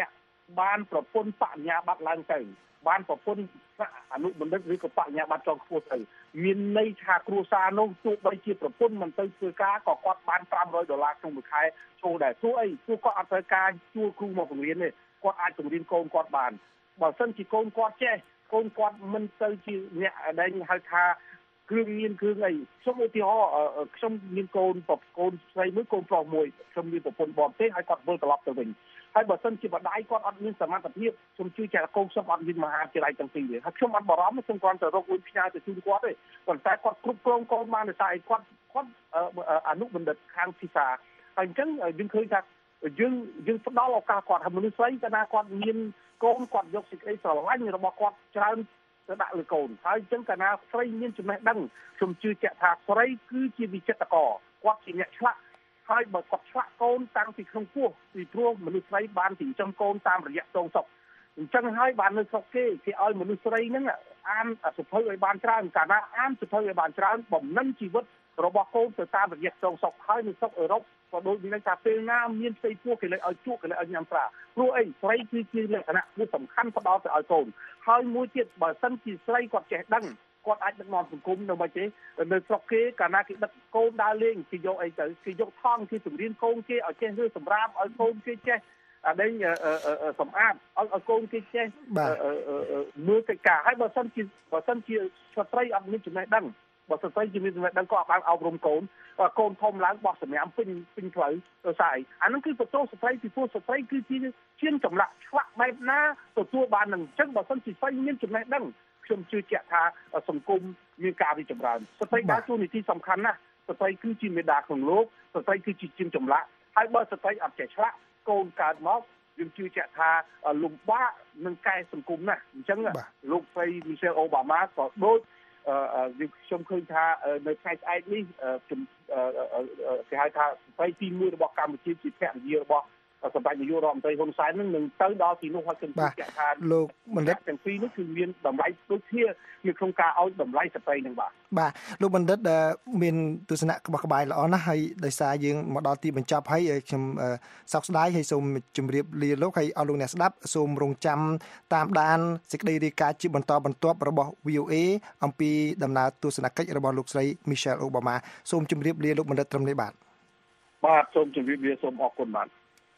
បានប្រពន្ធបញ្ញាបត្រឡើងទៅបានប្រពន្ធអនុបណ្ឌិតឬក៏បញ្ញាបត្រចុងខ្ពស់ទៅមានន័យថាគ្រួសារនោះទោះបីជាប្រពន្ធមិនទៅធ្វើការក៏គាត់បាន$500ក្នុងមួយខែចូលដែរទោះគាត់អត់ត្រូវការជួលគ្រូមកបង្រៀនទេគាត់អាចបង្រៀនកូនគាត់បានបើសិនជាកូនគាត់ចេះកូនគាត់មិនទៅជាអ្នកដែលហៅថាគ្រឿងញៀនគ្រឿងអីខ្ញុំឧទាហរណ៍ខ្ញុំមានកូនស្រីមួយកូនប្រុសមួយខ្ញុំមានប្រពន្ធបរទេសហើយគាត់វិលត្រឡប់ទៅវិញហើយបើសិនជាម្ដាយគាត់អត់មានសមត្ថភាពខ្ញុំជឿជាក់កូនខ្ញុំអត់មានមហាវិទ្យាល័យទាំងពីរទេហើយខ្ញុំអត់បារម្ភខ្ញុំគ្រាន់តែរកលុយផ្ញើទៅជូនគាត់ទេប៉ុន្តែគាត់គ្រប់គ្រងកូនបានដោយសារគាត់អនុបណ្ឌិតខាងភាសាហើយអញ្ចឹងយើងឃើញថាយើងផ្ដល់ឱកាសគាត់ឲ្យមនុស្សស្រីកាលណាគាត់មានកូនគាត់យកសេចក្តីស្រឡាញ់របស់គាត់ច្រើនទៅដាក់លើកូនហើយអញ្ចឹងកាលណាស្រីមានចំណេះដឹងខ្ញុំជឿជាក់ថាស្រីគឺជាវិចិត្រករគាត់ជាអ្នកឆ្លាក់ហើយបើគាត់ឆ្លាក់កូនតាំងពីក្នុងពោះពីព្រោះមនុស្សស្រីបានចិញ្ចឹមកូនតាមរយៈទងសុកអញ្ចឹងហើយបាននៅស្រុកគេឲ្យមនុស្សស្រីហ្នឹងអានសភៅឲ្យបានច្រើនកាលណាអានសភៅឲ្យបានច្រើនបំណិនជីវិតរបស់កូនទៅតាមរយៈទងសុកហើយនៅស្រុកអឺរ៉ុបក៏ដូចមានថាពេលណាមានផ្ទៃពោះគេលើកឲ្យជក់គេលើកឲ្យញ៉ាំស្រាព្រោះស្រីគឺជាលក្ខណៈមួយសំខាន់ផ្ដល់ទៅឲ្យកូនហើយមួយទៀតបើសិនជាស្រីគាត់ចេះដឹងគាត់អាចដឹកនាំសង្គមនៅមិនទេនៅស្រុកគេកាលណាគេដឹកកូនដើរលេងគេយកអីទៅគេយកថង់គេជំរៀនកូនគេឲ្យចេះរើសម្រាប់ឲ្យកូនគេចេះអានេះសម្អាតឲ្យកូនគេចេះមើលកិច្ចការហើយបើសិនជាស្ត្រីអត់មានចំណេះដឹងបើស្ត្រីជាមានចំណេះដឹងក៏អត់បានអប់រំកូនធំឡើងបោះសម្រាមពេញផ្លូវស្អីអាហ្នឹងគឺបន្ទោសស្ត្រីពីព្រោះស្ត្រីគឺជាជាងចម្លាក់ឆ្លាក់បែបណាទទួលបាននឹងអញ្ចឹងបើសិនជាស្ត្រីមានចំណេះដឹងខ្ញុំជឿជាក់ថាសង្គមមានការរីកចម្រើនស្ត្រីដើរតួនាទីសំខាន់ណាស់ស្ត្រីគឺជាមេដាក្នុងលោកស្ត្រីគឺជាជាងចម្លាក់ហើយបើស្ត្រីអត់ចេះឆ្លាក់កូនកើតមកយើងជឿជាក់ថាលំបាកនឹងកែសង្គមណាស់អញ្ចឹងលោកស្រី Michelle Obama ក៏ដូចខ្ញុំឃើញថានៅថ្ងៃស្អែកនេះគេហៅថាស្ត្រីទី1របស់កម្ពុជាជាភរិយារបស់សម្ដេចនាយករដ្ឋមន្ត្រីហ៊ុនសែននឹងទៅដល់ទីនោះហើយខ្ញុំជឿជាក់ថាលោកបណ្ឌិតទាំងពីរនេះគឺមានតម្លៃដូចគ្នាក្នុងការឲ្យតម្លៃស្ត្រីនឹងបាទលោកបណ្ឌិតមានទស្សនៈក្បោះក្បាយល្អណាស់ហើយដោយសារយើងមកដល់ទីបញ្ចប់ហើយខ្ញុំសោកស្ដាយហើយសូមជម្រាបលាលោកហើយអស់លោកអ្នកស្ដាប់សូមរងចាំតាមដានសេចក្តីរាយការណ៍ជាបន្តបន្ទាប់របស់ VOA អំពីដំណើរទស្សនកិច្ចរបស់លោកស្រី Michelle Obama សូមជម្រាបលាលោកបណ្ឌិតត្រឹមនេះបាទសូមជម្រាបលាសូមអរគុណបាទ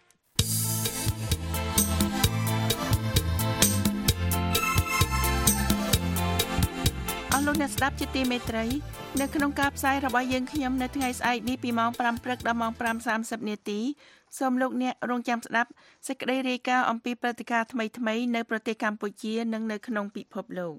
លោកអ្នកស្ដាប់ជាទីមេត្រីនៅក្នុងការផ្សាយរបស់យើងខ្ញុំនៅថ្ងៃស្អែកនេះពីម៉ោង 5 ព្រឹកដល់ម៉ោង 5:30 នាទីសូមលោកអ្នករងចាំស្ដាប់សេចក្តីរាយការណ៍អំពីព្រឹត្តិការណ៍ថ្មីៗនៅប្រទេសកម្ពុជានិងនៅក្នុងពិភពលោក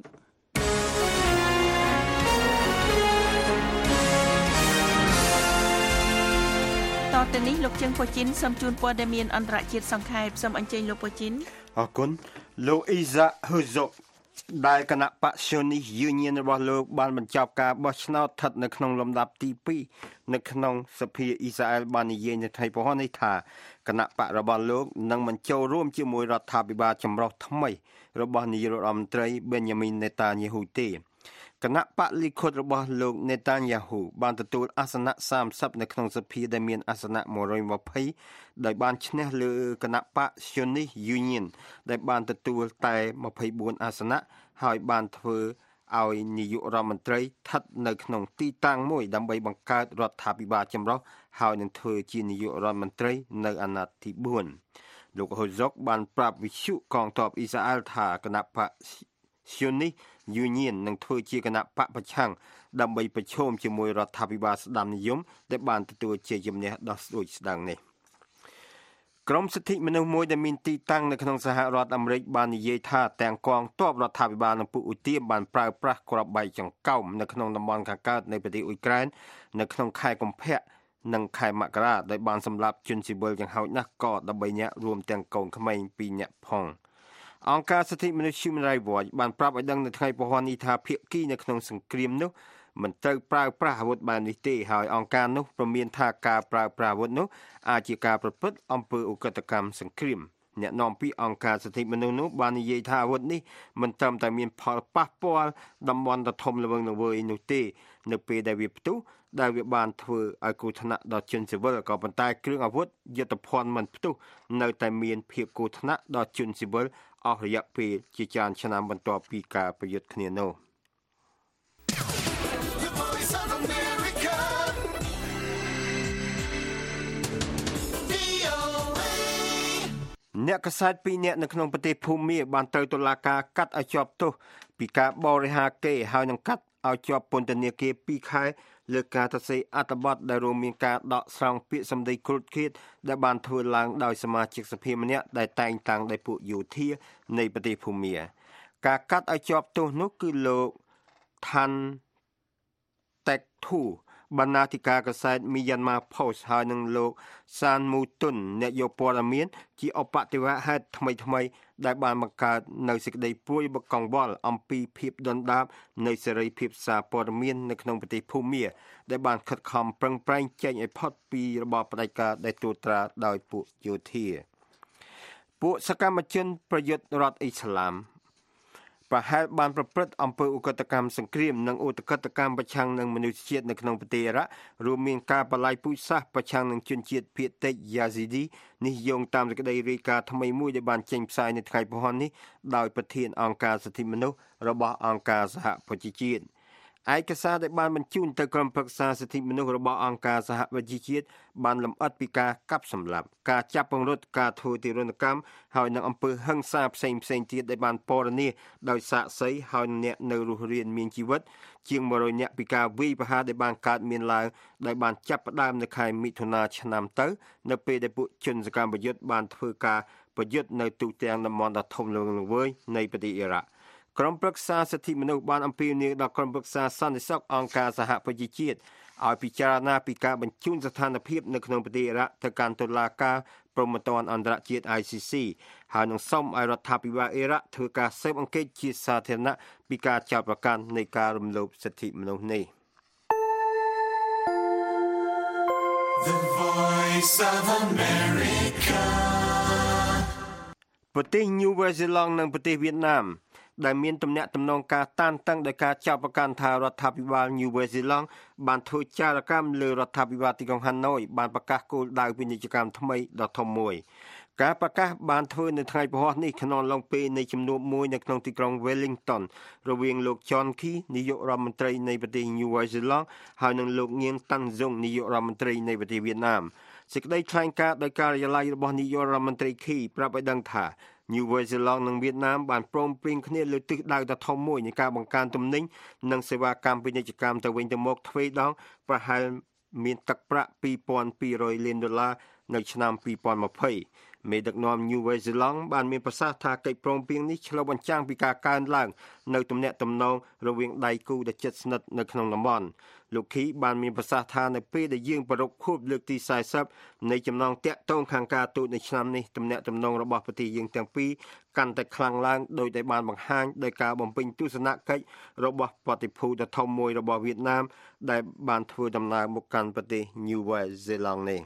តទៅនេះលោកជឹងពូជីនសូមជូនព័ត៌មានអន្តរជាតិសង្ខេបសូមអញ្ជើញលោកពូជីនអរគុណលោកអ៊ីសាហឺហ្សុកដែលគណៈបកស្យូនីសយូនីនរបស់លោកបានបញ្ចប់ការបោះឆ្នោតស្ថិតនៅក្នុងលំដាប់ទី2នៅក្នុងសភាអ៊ីស្រាអែលបាននិយាយនៅថ្ងៃពហុនេះថាគណៈបករបស់លោកនឹងមិនចូលរួមជាមួយរដ្ឋាភិបាលចម្រុះថ្មីរបស់នាយករដ្ឋមន្ត្រី Benjamin Netanyahu ទេគណៈបកលីខុដរបស់លោក Netanyahu បានទទួលអាសនៈ30នៅក្នុងសភាដែលមានអាសនៈ120ដោយបានឈ្នះលើគណៈបក Zionist Union ដែលបានទទួលតែ24អាសនៈហើយបានធ្វើឲ្យនាយករដ្ឋមន្ត្រីស្ថិតនៅក្នុងទីតាំងមួយដើម្បីបង្កើតរដ្ឋាភិបាលចម្រុះហើយនឹងធ្វើជានាយករដ្ឋមន្ត្រីនៅអាណត្តិទី4លោកហ៊ូសុកបានប្រាប់វិទ្យុកងទ័ពអ៊ីស្រាអែលថាគណៈបកZionist Union នឹងធ្វើជាគណៈបកប្រឆាំងដើម្បីប្រឈមជាមួយរដ្ឋាភិបាលស្ដាំនិយមដែលបានទទួលជ័យជំនះដ៏ស្ដួយស្ដាងនេះក្រមសិទ្ធិមនុស្សមួយដែលមានទីតាំងនៅក្នុងសហរដ្ឋអាមេរិកបាននិយាយថាទាំងកងទ័ពរដ្ឋាភិបាលនៅពួកឧទាមបានប្រើប្រាស់គ្រាប់បែកចង្កោមនៅក្នុងតំបន់ខាងកើតនៃប្រទេសអ៊ុយក្រែននៅក្នុងខែកុម្ភៈនិងខែមករាដោយបានសម្លាប់ជនស៊ីវិលយ៉ាងហោចណាស់ក៏13នាក់រួមទាំងកូនក្មេង2នាក់ផងអង្គការសិទ្ធិមនុស្ស Human Rights Watch បានប្រាប់ឲ្យដឹងនៅថ្ងៃពហុនេះថាភាគីនៅក្នុងសង្គ្រាមនោះមិនត្រូវប្រើប្រាស់អាវុធបែបនេះទេហើយអង្គការនោះព្រមានថាការប្រើប្រាស់អាវុធនោះអាចជាការប្រព្រឹត្តអំពើឧក្រិដ្ឋកម្មសង្គ្រាមអ្នកនាំពាក្យអង្គការសិទ្ធិមនុស្សនោះបាននិយាយថាអាវុធនេះមិនត្រឹមតែមានផលប៉ះពាល់តំបន់ដ៏ធំល្វឹងល្វើយនោះទេនៅពេលដែលវាផ្ទុះដែលវាបានធ្វើឲ្យគ្រោះថ្នាក់ដល់ជនស៊ីវិលក៏ប៉ុន្តែគ្រឿងអាវុធយុទ្ធភ័ណ្ឌមិនផ្ទុះនៅតែមានភាពគ្រោះថ្នាក់ដល់ជនស៊ីវិលអស់រយៈពេលជាច្រើនឆ្នាំបន្ទាប់ពីការប្រយុទ្ធគ្នានោះអ្នកកសែត2នាក់នៅក្នុងប្រទេសភូមាបានត្រូវតុលាការកាត់ឲ្យជាប់ទោសពីការបរិហាគេហើយនឹងកាត់ឲ្យជាប់ពន្ធនាគារ2ខែលើការសរសេរអត្ថបទដែលរួមមានការដកស្រង់ពាក្យសម្ដីគ្រុឌឃាតដែលបានធ្វើឡើងដោយសមាជិកសភាម្នាក់ដែលតែងតាំងដោយពួកយោធានៃប្រទេសភូមាការកាត់ឲ្យជាប់ទោសនោះគឺលោកថាន់តែកធូបណ្ណាធិការកសែត Myanmar Post ហើយនឹងលោកសានមូតុនអ្នកយកព័ត៌មានជាឧបតិវហេតុថ្មីដែលបានបង្កើតនៅសេចក្តីព្រួយកង្វល់អំពីភាពដុនដាបនៃសេរីភាពសារព័ត៌មាននៅក្នុងប្រទេសភូមាដែលបានខិតខំប្រឹងប្រែងចេញឲ្យផុតពីរបបផ្ដាច់ការដែលត្រួតត្រាដោយពួកយោធាពួកសកម្មជនប្រយុទ្ធរដ្ឋអ៊ីស្លាមប្រហែលបានប្រព្រឹត្តអំពើឧក្រិដ្ឋកម្មសង្គ្រាមនិងឧក្រិដ្ឋកម្មប្រឆាំងនឹងមនុស្សជាតិនៅក្នុងប្រទេសអ៊ីរ៉ាក់រួមមានការបល្ល័យពូជសាសន៍ប្រឆាំងនឹងជនជាតិភាគតិចយ៉ាស៊ីឌីនេះយោងតាមសេចក្តីរាយការណ៍ថ្មីមួយដែលបានចេញផ្សាយនៅថ្ងៃពហុនេះដោយប្រធានអង្គការសិទ្ធិមនុស្សរបស់អង្គការសហប្រជាជាតិឯកសារដែលបានបញ្ជូនទៅក្រុមប្រឹក្សាសិទ្ធិមនុស្សរបស់អង្គការសហប្រជាជាតិបានលម្អិតពីការកាប់សម្លាប់ការចាប់ពង្រត់ការធ្វើទារុណកម្មហើយនិងអំពើហិង្សាផ្សេងទៀតដែលបានពណ៌នាដោយសាក្សីហើយអ្នកនៅរស់រានមានជីវិតជាង100នាក់ពីការវាយប្រហារដែលបានកើតមានឡើងដែលបានចាប់ផ្ដើមនៅខែមិថុនាឆ្នាំទៅនៅពេលដែលពួកជនសកម្មប្រយុទ្ធបានធ្វើការប្រយុទ្ធនៅទូទាំងតំបន់ដ៏ធំល្វឹងល្វើយនៃប្រទេសអ៊ីរ៉ាក់ក្រុមប្រឹក្សាសិទ្ធិមនុស្សបានអំពាវនាវដល់ក្រុមប្រឹក្សាសន្តិសុខអង្គការសហប្រជាជាតិឲ្យពិចារណាពីការបញ្ជូនស្ថានភាពនៅក្នុងប្រទេសអ៊ីរ៉ាក់ទៅកាន់តុលាការព្រហ្មទណ្ឌអន្តរជាតិ ICC ហើយនឹងសូមឲ្យរដ្ឋាភិបាលអ៊ីរ៉ាក់ធ្វើការស៊ើបអង្កេតជាសាធារណៈពីការចោទប្រកាន់នៃការរំលោភសិទ្ធិមនុស្សនេះ The Voice of America ប្រទេស New Zealand និងប្រទេសវៀតណាមដែលមានទំនាក់ទំនងការតានតឹងដោយការចោទប្រកាន់ថារដ្ឋាភិបាល New Zealand បានធ្វើចារកម្មលើរដ្ឋាភិបាលទីក្រុង Hanoi បានប្រកាសគោលដៅពាណិជ្ជកម្មថ្មីដ៏ធំមួយការប្រកាសបានធ្វើនៅថ្ងៃពហុនេះក្នុងឡុងពេលនៃជំនួបមួយនៅក្នុងទីក្រុង Wellington រវាងលោក John Key នាយករដ្ឋមន្ត្រីនៃប្រទេស New Zealand ហើយនិងលោកងៀងតាន់ស៊ុងនាយករដ្ឋមន្ត្រីនៃប្រទេសវៀតណាមសេចក្តីថ្លែងការណ៍ដោយការិយាល័យរបស់នាយករដ្ឋមន្ត្រី Key ប្រាប់ឲ្យដឹងថា New Zealand និងវៀតណាមបានព្រមព្រៀងគ្នាលើទិសដៅដ៏ធំមួយនៃការបង្កើនទំនិញនិងសេវាកម្មពាណិជ្ជកម្មទៅវិញទៅមកទ្វេដងប្រហែលមានទឹកប្រាក់ $2,200 លាននៅឆ្នាំ2020មេដឹកនាំ New Zealand បានមានប្រសាសន៍ថាកិច្ចព្រមព្រៀងនេះឆ្លុះបញ្ចាំងពីការកើនឡើងនៅទំនាក់ទំនងរវាងដៃគូដ៏ជិតស្និទ្ធនៅក្នុងតំបន់លោក Key បានមានប្រសាសន៍ថានៅពេលដែលយើងប្រារព្ធខួបលើកទី40នៃចំណងតាក់ទងខាងការទូតនៅឆ្នាំនេះទំនាក់ទំនងរបស់ប្រទេសយើងទាំងពីរកាន់តែខ្លាំងឡើងដោយតែបានបង្ហាញដោយការបំពេញទស្សនកិច្ចរបស់ប្រតិភូដ៏ធំមួយរបស់វៀតណាមដែលបានធ្វើដំណើរមកកាន់ប្រទេស New Zealand នេះ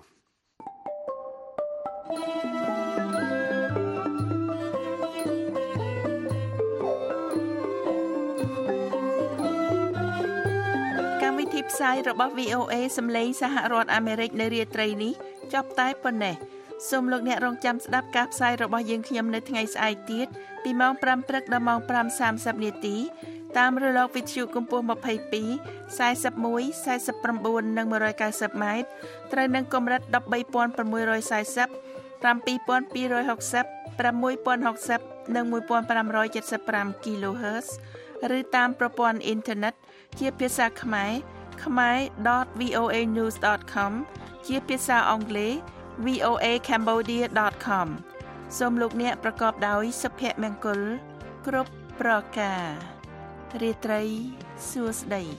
ផ្សាយរបស់ VOA សម្លេងសហរដ្ឋអាមេរិកនៅរាត្រីនេះចប់តែប៉ុណ្ណេះសូមលោកអ្នករងចាំស្ដាប់ការផ្សាយរបស់យើងខ្ញុំនៅថ្ងៃស្អែកទៀតពីម៉ោង 5 ព្រឹកដល់ម៉ោង 5:30 នាទីតាមរលកវិទ្យុកម្ពស់ 22 41 49 និង 190 ម៉ែត្រត្រូវនឹងកម្រិត 13,640 7,260 6,060 និង 1,575 kHz ឬតាមប្រព័ន្ធអ៊ីនធឺណិតជាភាសាខ្មែរkhmer.voanews.com ជាភាសាអង់គ្លេស voacambodia.com សូមលោកអ្នកប្រកបដោយសុភមង្គលគ្រប់ប្រការរាត្រីសួស្តី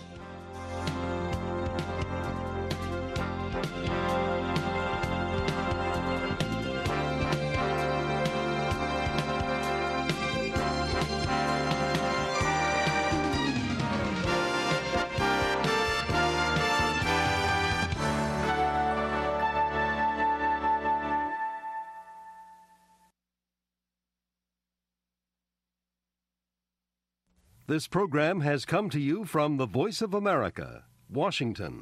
This program has come to you from the Voice of America, Washington.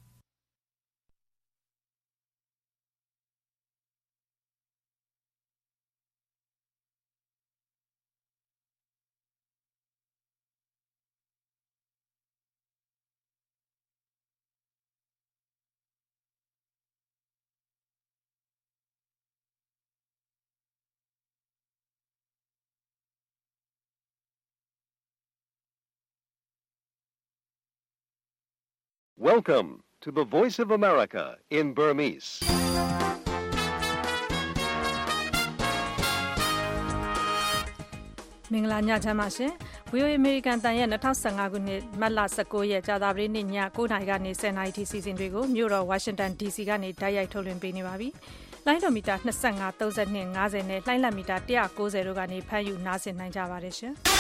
Welcome to the Voice of America in Burmese. မင်္ဂလာညချမ်းပါရှင်။ VOA American တန်ရဲ့2015ခုနှစ်မတ်လ19ရက်ကြာသပတေးနေ့ည9:00နာရီကနေ10:00နာရီထိစီစဉ်တွေကိုမြို့တော် Washington DC ကနေတိုက်ရိုက်ထုတ်လွှင့်ပေးနေပါပြီ။လိုင်းဒိုမီတာ25 32 50နဲ့လိုင်းလက်မီတာ190တို့ကနေဖမ်းယူနားဆင်နိုင်ကြပါတယ်ရှင်။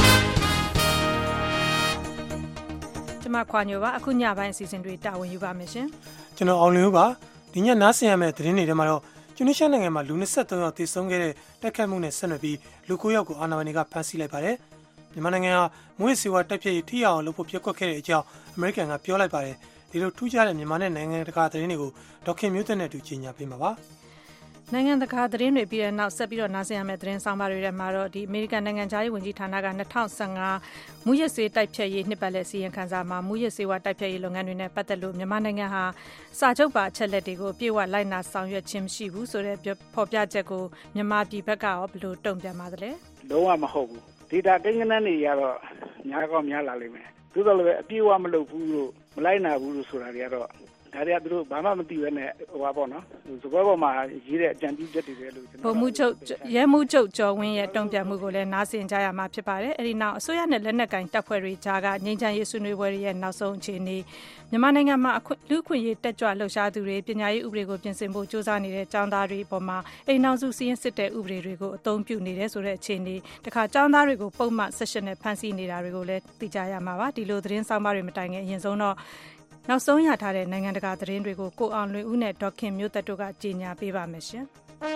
ကျွန်မခွာညိုပါအခုညပိုင်းအစီအစဉ်တွေတာဝန်ယူပါမယ်ရှင်။ကျွန်တော်အောင်လင်းဦးပါဒီညနားဆင်ရမယ့်သတင်းတွေထဲမှာတော့ကျူနီရှားနိုင်ငံမှာလူ23ယောက်သေဆုံးခဲ့တဲ့တိုက်ခိုက်မှုနဲ့ဆက်နွယ်ပြီးလူ9ယောက်ကိုအာဏာပိုင်တွေကဖမ်းဆီးလိုက်ပါတယ်။မြန်မာနိုင်ငံဟာမွေးစေဝါတိုက်ဖျက်ရေးထိရောက်အောင်လုပ်ဖို့ပြက်ကွက်ခဲ့တဲ့အကြောင်းအမေရိကန်ကပြောလိုက်ပါတယ်။ဒီလိုထူးခြားတဲ့မြန်မာနဲ့နိုင်ငံတကာသတင်းတွေကိုဒေါက်ခင်မျိုးသက်နဲ့အတူကြီးညာပေးမှာပါ။နိုင်ငံတကာသတင်းတွေပြီးတဲ့နောက်ဆက်ပြီးတော့နားဆင်ရမယ့်သတင်းဆောင်ပါတွေထဲမှာတော့ဒီအမေရိကန်နိုင်ငံသားရေးဝန်ကြီးဌာနက2015မူရစ်စေးတိုက်ဖြတ်ရေးနှစ်ပတ်လည်စီရင်ခံစာမှာမူရစ်စေဝါတိုက်ဖြတ်ရေးလုပ်ငန်းတွေနဲ့ပတ်သက်လို့မြန်မာနိုင်ငံဟာစာချုပ်ပါအချက်လက်တွေကိုပြေဝလိုက်နာဆောင်ရွက်ခြင်းမရှိဘူးဆိုတဲ့ဖော်ပြချက်ကိုမြန်မာပြည်ဘက်ကရောဘယ်လိုတုံ့ပြန်ပါသလဲလုံးဝမဟုတ်ဘူးဒေတာကိန်းဂဏန်းတွေကတော့များကောင်းများလာလိမ့်မယ်သို့တော်လည်းအပြေဝမလုပ်ဘူးလို့မလိုက်နာဘူးလို့ဆိုတာတွေကတော့ဒါတွေကသူတို့ဘာမှမသိဘဲနဲ့ဟိုပါပေါ့နော်စပွဲပေါ်မှာရေးတဲ့အကြံပြုချက်တွေပဲလို့ကျွန်တော်ဗိုလ်မှူးချုပ်ရဲမှူးချုပ်ကျော်ဝင်းရဲ့တုံ့ပြန်မှုကိုလည်းနားဆင်ကြရမှာဖြစ်ပါတယ်အဲဒီနောက်အစိုးရနဲ့လက်နက်ကင်တပ်ဖွဲ့တွေကြားကငြိမ်းချမ်းရေးဆွေးနွေးပွဲတွေရဲ့နောက်ဆုံးအခြေအနေမြန်မာနိုင်ငံမှာလူ့အခွင့်အရေးတက်ကြွလှုပ်ရှားသူတွေပညာရေးဥပဒေကိုပြင်ဆင်ဖို့စ조사နေတဲ့ចောင်းသားတွေပေါ်မှာအိမ်နောက်စုစီးရင်စစ်တဲ့ဥပဒေတွေကိုအသုံးပြုနေတယ်ဆိုတဲ့အခြေအနေတခါចောင်းသားတွေကိုပုံမှန်16နဲ့ဖမ်းဆီးနေတာတွေကိုလည်းသိကြရမှာပါဒီလိုသတင်းဆောင်ပါတွေမတိုင်ခင်အရင်ဆုံးတော့နောက်ဆုံးရထားတဲ့နိုင်ငံတကာသတင်းတွေကိုကိုအောင်လွင်ဦးနဲ့ဒေါက်ခင်မျိုးသက်တို့ကကြေညာပေးပါမယ်ရှင်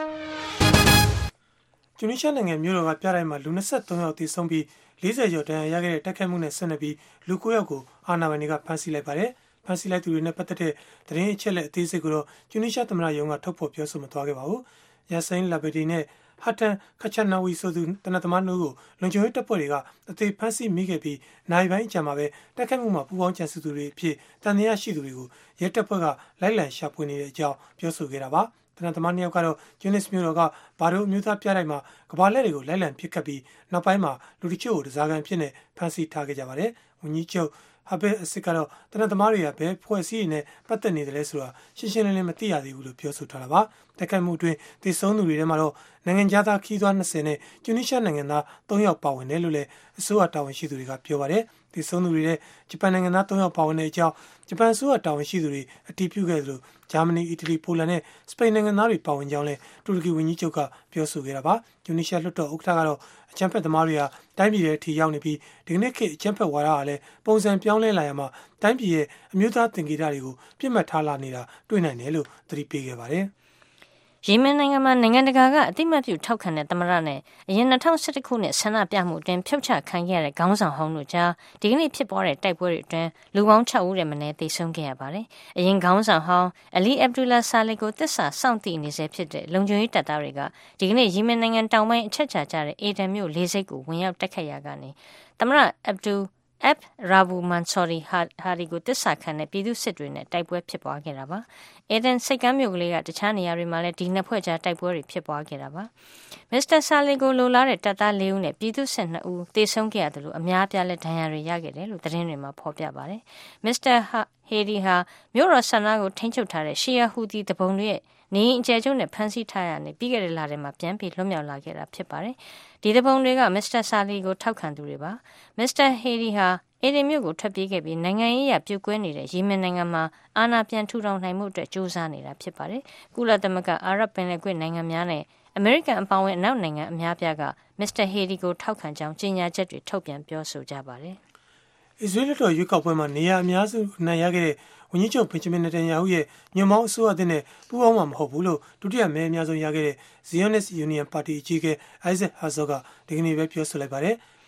။ကျူနီရှားနိုင်ငံမြို့တော်ကပြတိုင်းမှာလူ23ယောက်သေဆုံးပြီး40ကျော်ဒဏ်ရာရခဲ့တဲ့တိုက်ခိုက်မှုနဲ့ဆက်နွယ်ပြီးလူ9ယောက်ကိုအာဏာပိုင်တွေကဖမ်းဆီးလိုက်ပါတယ်။ဖမ်းဆီးလိုက်သူတွေနဲ့ပတ်သက်တဲ့သတင်းအချက်လက်အသေးစိတ်ကိုတော့ကျူနီရှားသမ္မတရုံးကထုတ်ဖော်ပြောဆိုမသွားခဲ့ပါဘူး။ယာစိန်လာဘဒီနဲ့ဟာတန်ခချနာဝီဆိုသူတနတ်သမားတို့ကိုလုံခြုံရေးတပ်ဖွဲ့တွေကအသေးဖမ်းဆီးမိခဲ့ပြီးနိုင်ပိုင်းအကြံမှာပဲတိုက်ခိုက်မှုမှာပူးပေါင်းကြံစည်သူတွေအဖြစ်တန်တရားရှိသူတွေကိုရဲတပ်ဖွဲ့ကလိုက်လံရှာဖွေနေတဲ့အကြောင်းပြောဆိုခဲ့တာပါတနတ်သမား2ယောက်ကတော့ဂျူနစ်မျိုးတော်ကဘာတို့အမျိုးသားပြတိုင်းမှာကဘာလက်တွေကိုလိုက်လံပစ်ခတ်ပြီးနောက်ပိုင်းမှာလူတချို့ကိုတစားကန်ဖြစ်နေဖမ်းဆီးထားခဲ့ကြပါတယ်ဝန်ကြီးချုပ်ဟာဘဲအစ်ကတော့တနတ်သမားတွေကဘယ်ဖွဲ့စည်းရင်းနဲ့ပတ်သက်နေတယ်လဲဆိုတာရှင်းရှင်းလင်းလင်းမသိရသေးဘူးလို့ပြောဆိုထားတာပါတိုက်ခိုက်မှုအတွင်းသေဆုံးသူတွေထဲမှာတော့နိုင်ငံသားခီးသွွား20နဲ့ကျူနီရှားနိုင်ငံသား3ယောက်ပါဝင်တယ်လို့လည်းအစိုးရတာဝန်ရှိသူတွေကပြောပါတယ်သေဆုံးသူတွေထဲဂျပန်နိုင်ငံသား3ယောက်ပါဝင်တဲ့အကြောင်းဂျပန်အစိုးရတာဝန်ရှိသူတွေအတည်ပြုခဲ့သလိုဂျာမနီအီတလီပိုလန်နဲ့စပိန်နိုင်ငံသားတွေပါဝင်ကြောင်းလည်းတူရကီဝန်ကြီးချုပ်ကပြောဆိုခဲ့တာပါကျူနီရှားလွှတ်တော်ဥက္ကဋ္ဌကတော့အကြမ်းဖက်သမားတွေဟာတိုင်းပြည်ရဲ့အထီရောက်နေပြီးဒီကနေ့ခေတ်အကြမ်းဖက်ဝါဒဟာလည်းပုံစံပြောင်းလဲလာရမှာတိုင်းပြည်ရဲ့အမျိုးသားသင်္ကေတတွေကိုပြစ်မှတ်ထားလာနေတာတွေ့နိုင်တယ်လို့သတိပေးခဲ့ပါတယ်ယီမင်နိုင်ငံမှာနိုင်ငံတကာကအသိမှတ်ပြုထောက်ခံတဲ့သမ္မတနဲ့အရင်2011ခုနှစ်ဆန္ဒပြမှုအတွင်းဖြုတ်ချခံခဲ့ရတဲ့ခေါင်းဆောင်ဟောင်းတို့ကြားဒီကနေ့ဖြစ်ပေါ်တဲ့တိုက်ပွဲတွေအတွင်းလူပေါင်း6ဦးရဲ့မနည်းသေဆုံးခဲ့ရပါတယ်။အရင်ခေါင်းဆောင်ဟောင်းအလီအဗ်ဒူလာဆာလီကိုတစ္ဆာစောင့်တည်နေစေဖြစ်တဲ့လုံခြုံရေးတပ်သားတွေကဒီကနေ့ယီမင်နိုင်ငံတောင်ပိုင်းအချက်ချာကျတဲ့အေဒန်မြို့လေးစိတ်ကိုဝင်ရောက်တိုက်ခတ်ရာကနေသမ္မတရာဘူမန်ဆော်ရီဟာရီကိုတစ္ဆာခံတဲ့ပြည်သူစစ်တွေနဲ့တိုက်ပွဲဖြစ်ပွားခဲ့တာပါ။အေဒန်စိတ်ကမ်းမြို့ကလေးကတခြားနေရာတွေမှာလည်းဒီနှစ်ဖွဲ့ကြားတိုက်ပွဲတွေဖြစ်ပွားခဲ့တာပါ။မစ္စတာဆာလီကိုလိုလားတဲ့တပ်သား4ဦးနဲ့ပြည်သူစစ်2ဦးသေဆုံးခဲ့ရတယ်လို့အများအပြားလည်းဒဏ်ရာတွေရခဲ့တယ်လို့သတင်းတွေမှာဖော်ပြပါတယ်။မစ္စတာဟေဒီဟာမြို့တော်ဆန္ဒကိုထိန်းချုပ်ထားတဲ့ရှီယာဟူသီတပုံတွေရဲ့နေအကျယ်ကျုံနဲ့ဖမ်းဆီးထားရတဲ့ပြီးခဲ့တဲ့လထဲမှာပြန်ပြီးလွတ်မြောက်လာခဲ့တာဖြစ်ပါတယ်။ဒီတပုံတွေကမစ္စတာဆာလီကိုထောက်ခံသူတွေပါ။မစ္စတာဟေဒီဟာအေဒင်မြို့ကိုထွက်ပြေးခဲ့ပြီးနိုင်ငံရေးအရပြုတ်ကွဲနေတဲ့ယီမင်နိုင်ငံမှာအာဏာပြန်ထူထောင်နိုင်မှုအတွက်ကြိုးစားနေတာဖြစ်ပါတယ်။ကုလသမဂ္ဂအာရပ်ပင်လယ်ကွေ့နိုင်ငံများနဲ့အမေရိကန်အပါအဝင်အနောက်နိုင်ငံအများပြားကမစ္စတာဟေဒီကိုထောက်ခံကြောင်းကြေညာချက်တွေထုတ်ပြန်ပြောဆိုကြပါတယ်။အစ္စရေးတော်ရွေးကောက်ပွဲမှာနေရာအများစုနိုင်ရခဲ့တဲ့ဝန်ကြီးချုပ်ဘင်ဂျမင်နေတန်ယာဟုရဲ့ညွန့်ပေါင်းအစိုးရအသစ်နဲ့ပူးပေါင်းမှာမဟုတ်ဘူးလို့ဒုတိယမဲအများဆုံးရခဲ့တဲ့ Zionist Union Party အကြီးအကဲ Isaac Herzog ကဒီကနေ့ပဲပြောဆိုလိုက်ပါတယ်။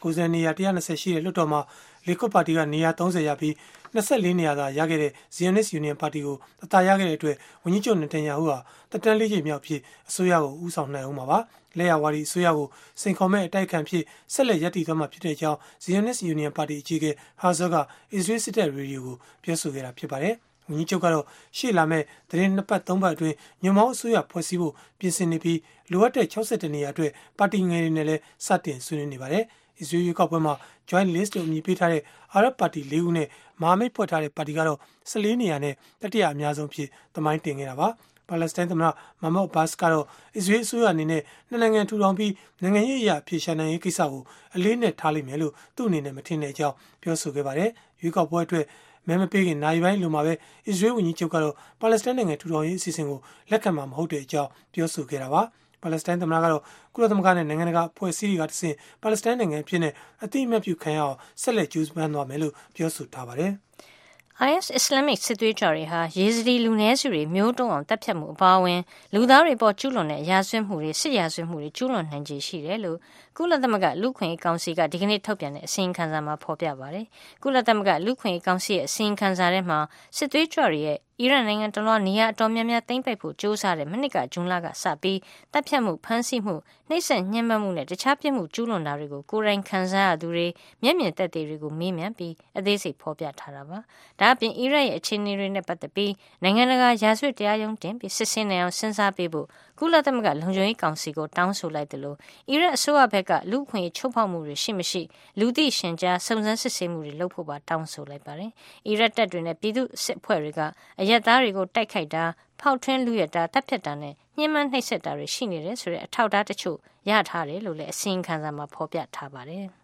ကိုယ်စားနေရာ120ရှိတဲ့လွှတ်တော်မှာလီကွတ်ပါတီကနေရာ30ရပြီး24နေရာသာရခဲ့တဲ့ Zionist Union ပါတီကိုအသာရခဲ့တဲ့အတွက်ဝန်ကြီးချုပ်နတန်ယာဟုဟာတက်တန်းလေးချိန်မြောက်ဖြစ်အစိုးရကိုဦးဆောင်နိုင်အောင်ပါလက်ရဝါဒီအစိုးရကိုစိန်ခေါ်မဲ့အတိုက်ခံဖြစ်ဆက်လက်ရပ်တည်သွားမှာဖြစ်တဲ့အကြောင်း Zionist Union ပါတီအကြီးအကဲ Herzog ကအစ္စရေးစစ်တပ်ရေဒီယိုကိုပြောဆိုခဲ့တာဖြစ်ပါတယ်ဝန်ကြီးချုပ်ကတော့ရှေ့လာမဲ့သတင်း2ပတ်3ပတ်အတွင်းညွန်မောင်းအစိုးရဖွဲ့စည်းဖို့ပြင်ဆင်နေပြီးလိုအပ်တဲ့62နေရာအတွက်ပါတီငယ်တွေနဲ့လည်းစတင်ဆွေးနွေးနေပါတယ်အစ္စရေးရွေးကောက်ပွဲမှာ Joint List လို့အမည်ပေးထားတဲ့အာရပ်ပါတီ4ဦးနဲ့မဟာမိတ်ဖွဲ့ထားတဲ့ပါတီကတော့14နေရာနဲ့တတိယအများဆုံးဖြစ်သမိုင်းတင်ခဲ့တာပါပါလက်စတိုင်းသမ္မတမာမော့ဘတ်စ်ကတော့အစ္စရေးအစိုးရအနေနဲ့နိုင်ငံထူထောင်ပြီးနိုင်ငံရေးအရာဖြေရှာနိုင်ရေးကိစ္စကိုအလေးနဲ့ထားလိမ့်မယ်လို့သူ့အနေနဲ့မထင်တဲ့အကြောင်းပြောဆိုခဲ့ပါတယ်ရွေးကောက်ပွဲအတွက်မဲမပေးခင်နိုင်ပိုင်းလိုမှာပဲအစ္စရေးဝန်ကြီးချုပ်ကတော့ပါလက်စတိုင်းနိုင်ငံထူထောင်ရေးအစီအစဉ်ကိုလက်ခံမှာမဟုတ်တဲ့အကြောင်းပြောဆိုခဲ့တာပါပါလက်စတိုင်းသမ္မတကတော့ကုလသမဂ္ဂနဲ့နိုင်ငံတကာအဖွဲ့အစည်းတွေကတဆင့်ပါလက်စတိုင်းနိုင်ငံအဖြစ်နဲ့အတိအမှတ်ပြုခံရအောင်ဆက်လက်ကြိုးပမ်းသွားမယ်လို့ပြောဆိုထားပါတယ် IS Islamic စစ်သွေးကြွတွေဟာယေဇဒီလူနည်းစုတွေမျိုးတုံးအောင်တပ်ဖြတ်မှုအပါအဝင်လူသားတွေပေါ်ကျူးလွန်တဲ့ရာဇဝတ်မှုတွေစစ်ရာဇဝတ်မှုတွေကျူးလွန်နိုင်ခြေရှိတယ်လို့ကုလသမဂ္ဂလူ့ခွင့်ရေးကောင်စီကဒီကနေ့ထုတ်ပြန်တဲ့အစီရင်ခံစာမှာဖော်ပြပါတယ်။ကုလသမဂ္ဂလူ့ခွင့်ရေးကောင်စီရဲ့အစီရင်ခံစာထဲမှာစစ်သွေးကြွတွေရဲ့အီရန်နိုင်ငံတလွှာနေရာအတော်များများသိမ်းပိုက်ဖို့ကြိုးစားတဲ့မိနစ်ကဂျွန်လကစပြီးတပ်ဖြတ်မှုဖမ်းဆီးမှုနှိပ်စက်ညှဉ်းပန်းမှုနဲ့တခြားပြစ်မှုကျူးလွန်တာတွေကိုကိုယ်တိုင်ခံစားရသူတွေမျက်မြင်သက်သေတွေကိုမေးမြန်းပြီးအသေးစိတ်ဖော်ပြထားတာပါ။ဒါအပြင်အီရန်ရဲ့အခြေအနေတွေနဲ့ပတ်သက်ပြီးနိုင်ငံတကာရာဇဝတ်တရားရုံးတင်ပြီးစစ်ဆေးနိုင်အောင်စဉ်းစားပေးဖို့ကုလသမဂ္ဂလုံခြုံရေးကောင်စီကိုတောင်းဆိုလိုက်တယ်လို့အီရန်အစိုးရဘက်ကလူ့အခွင့်အရေးချိုးဖောက်မှုတွေရှိမရှိလူသိရှင်ကြားစုံစမ်းစစ်ဆေးမှုတွေလုပ်ဖို့ပါတောင်းဆိုလိုက်ပါတယ်။အီရတ်တပ်တွေနဲ့ပြည်သူ့စစ်အဖွဲ့တွေကအရက်သားတွေကိုတိုက်ခိုက်တာဖောက်ထွင်းလူရတာတပ်ဖြတ်တာနဲ့ညှဉ်းပန်းနှိပ်စက်တာတွေရှိနေတယ်ဆိုတဲ့အထောက်အထားတချို့ရထားတယ်လို့လည်းအစီရင်ခံစာမှာဖော်ပြထားပါတယ်။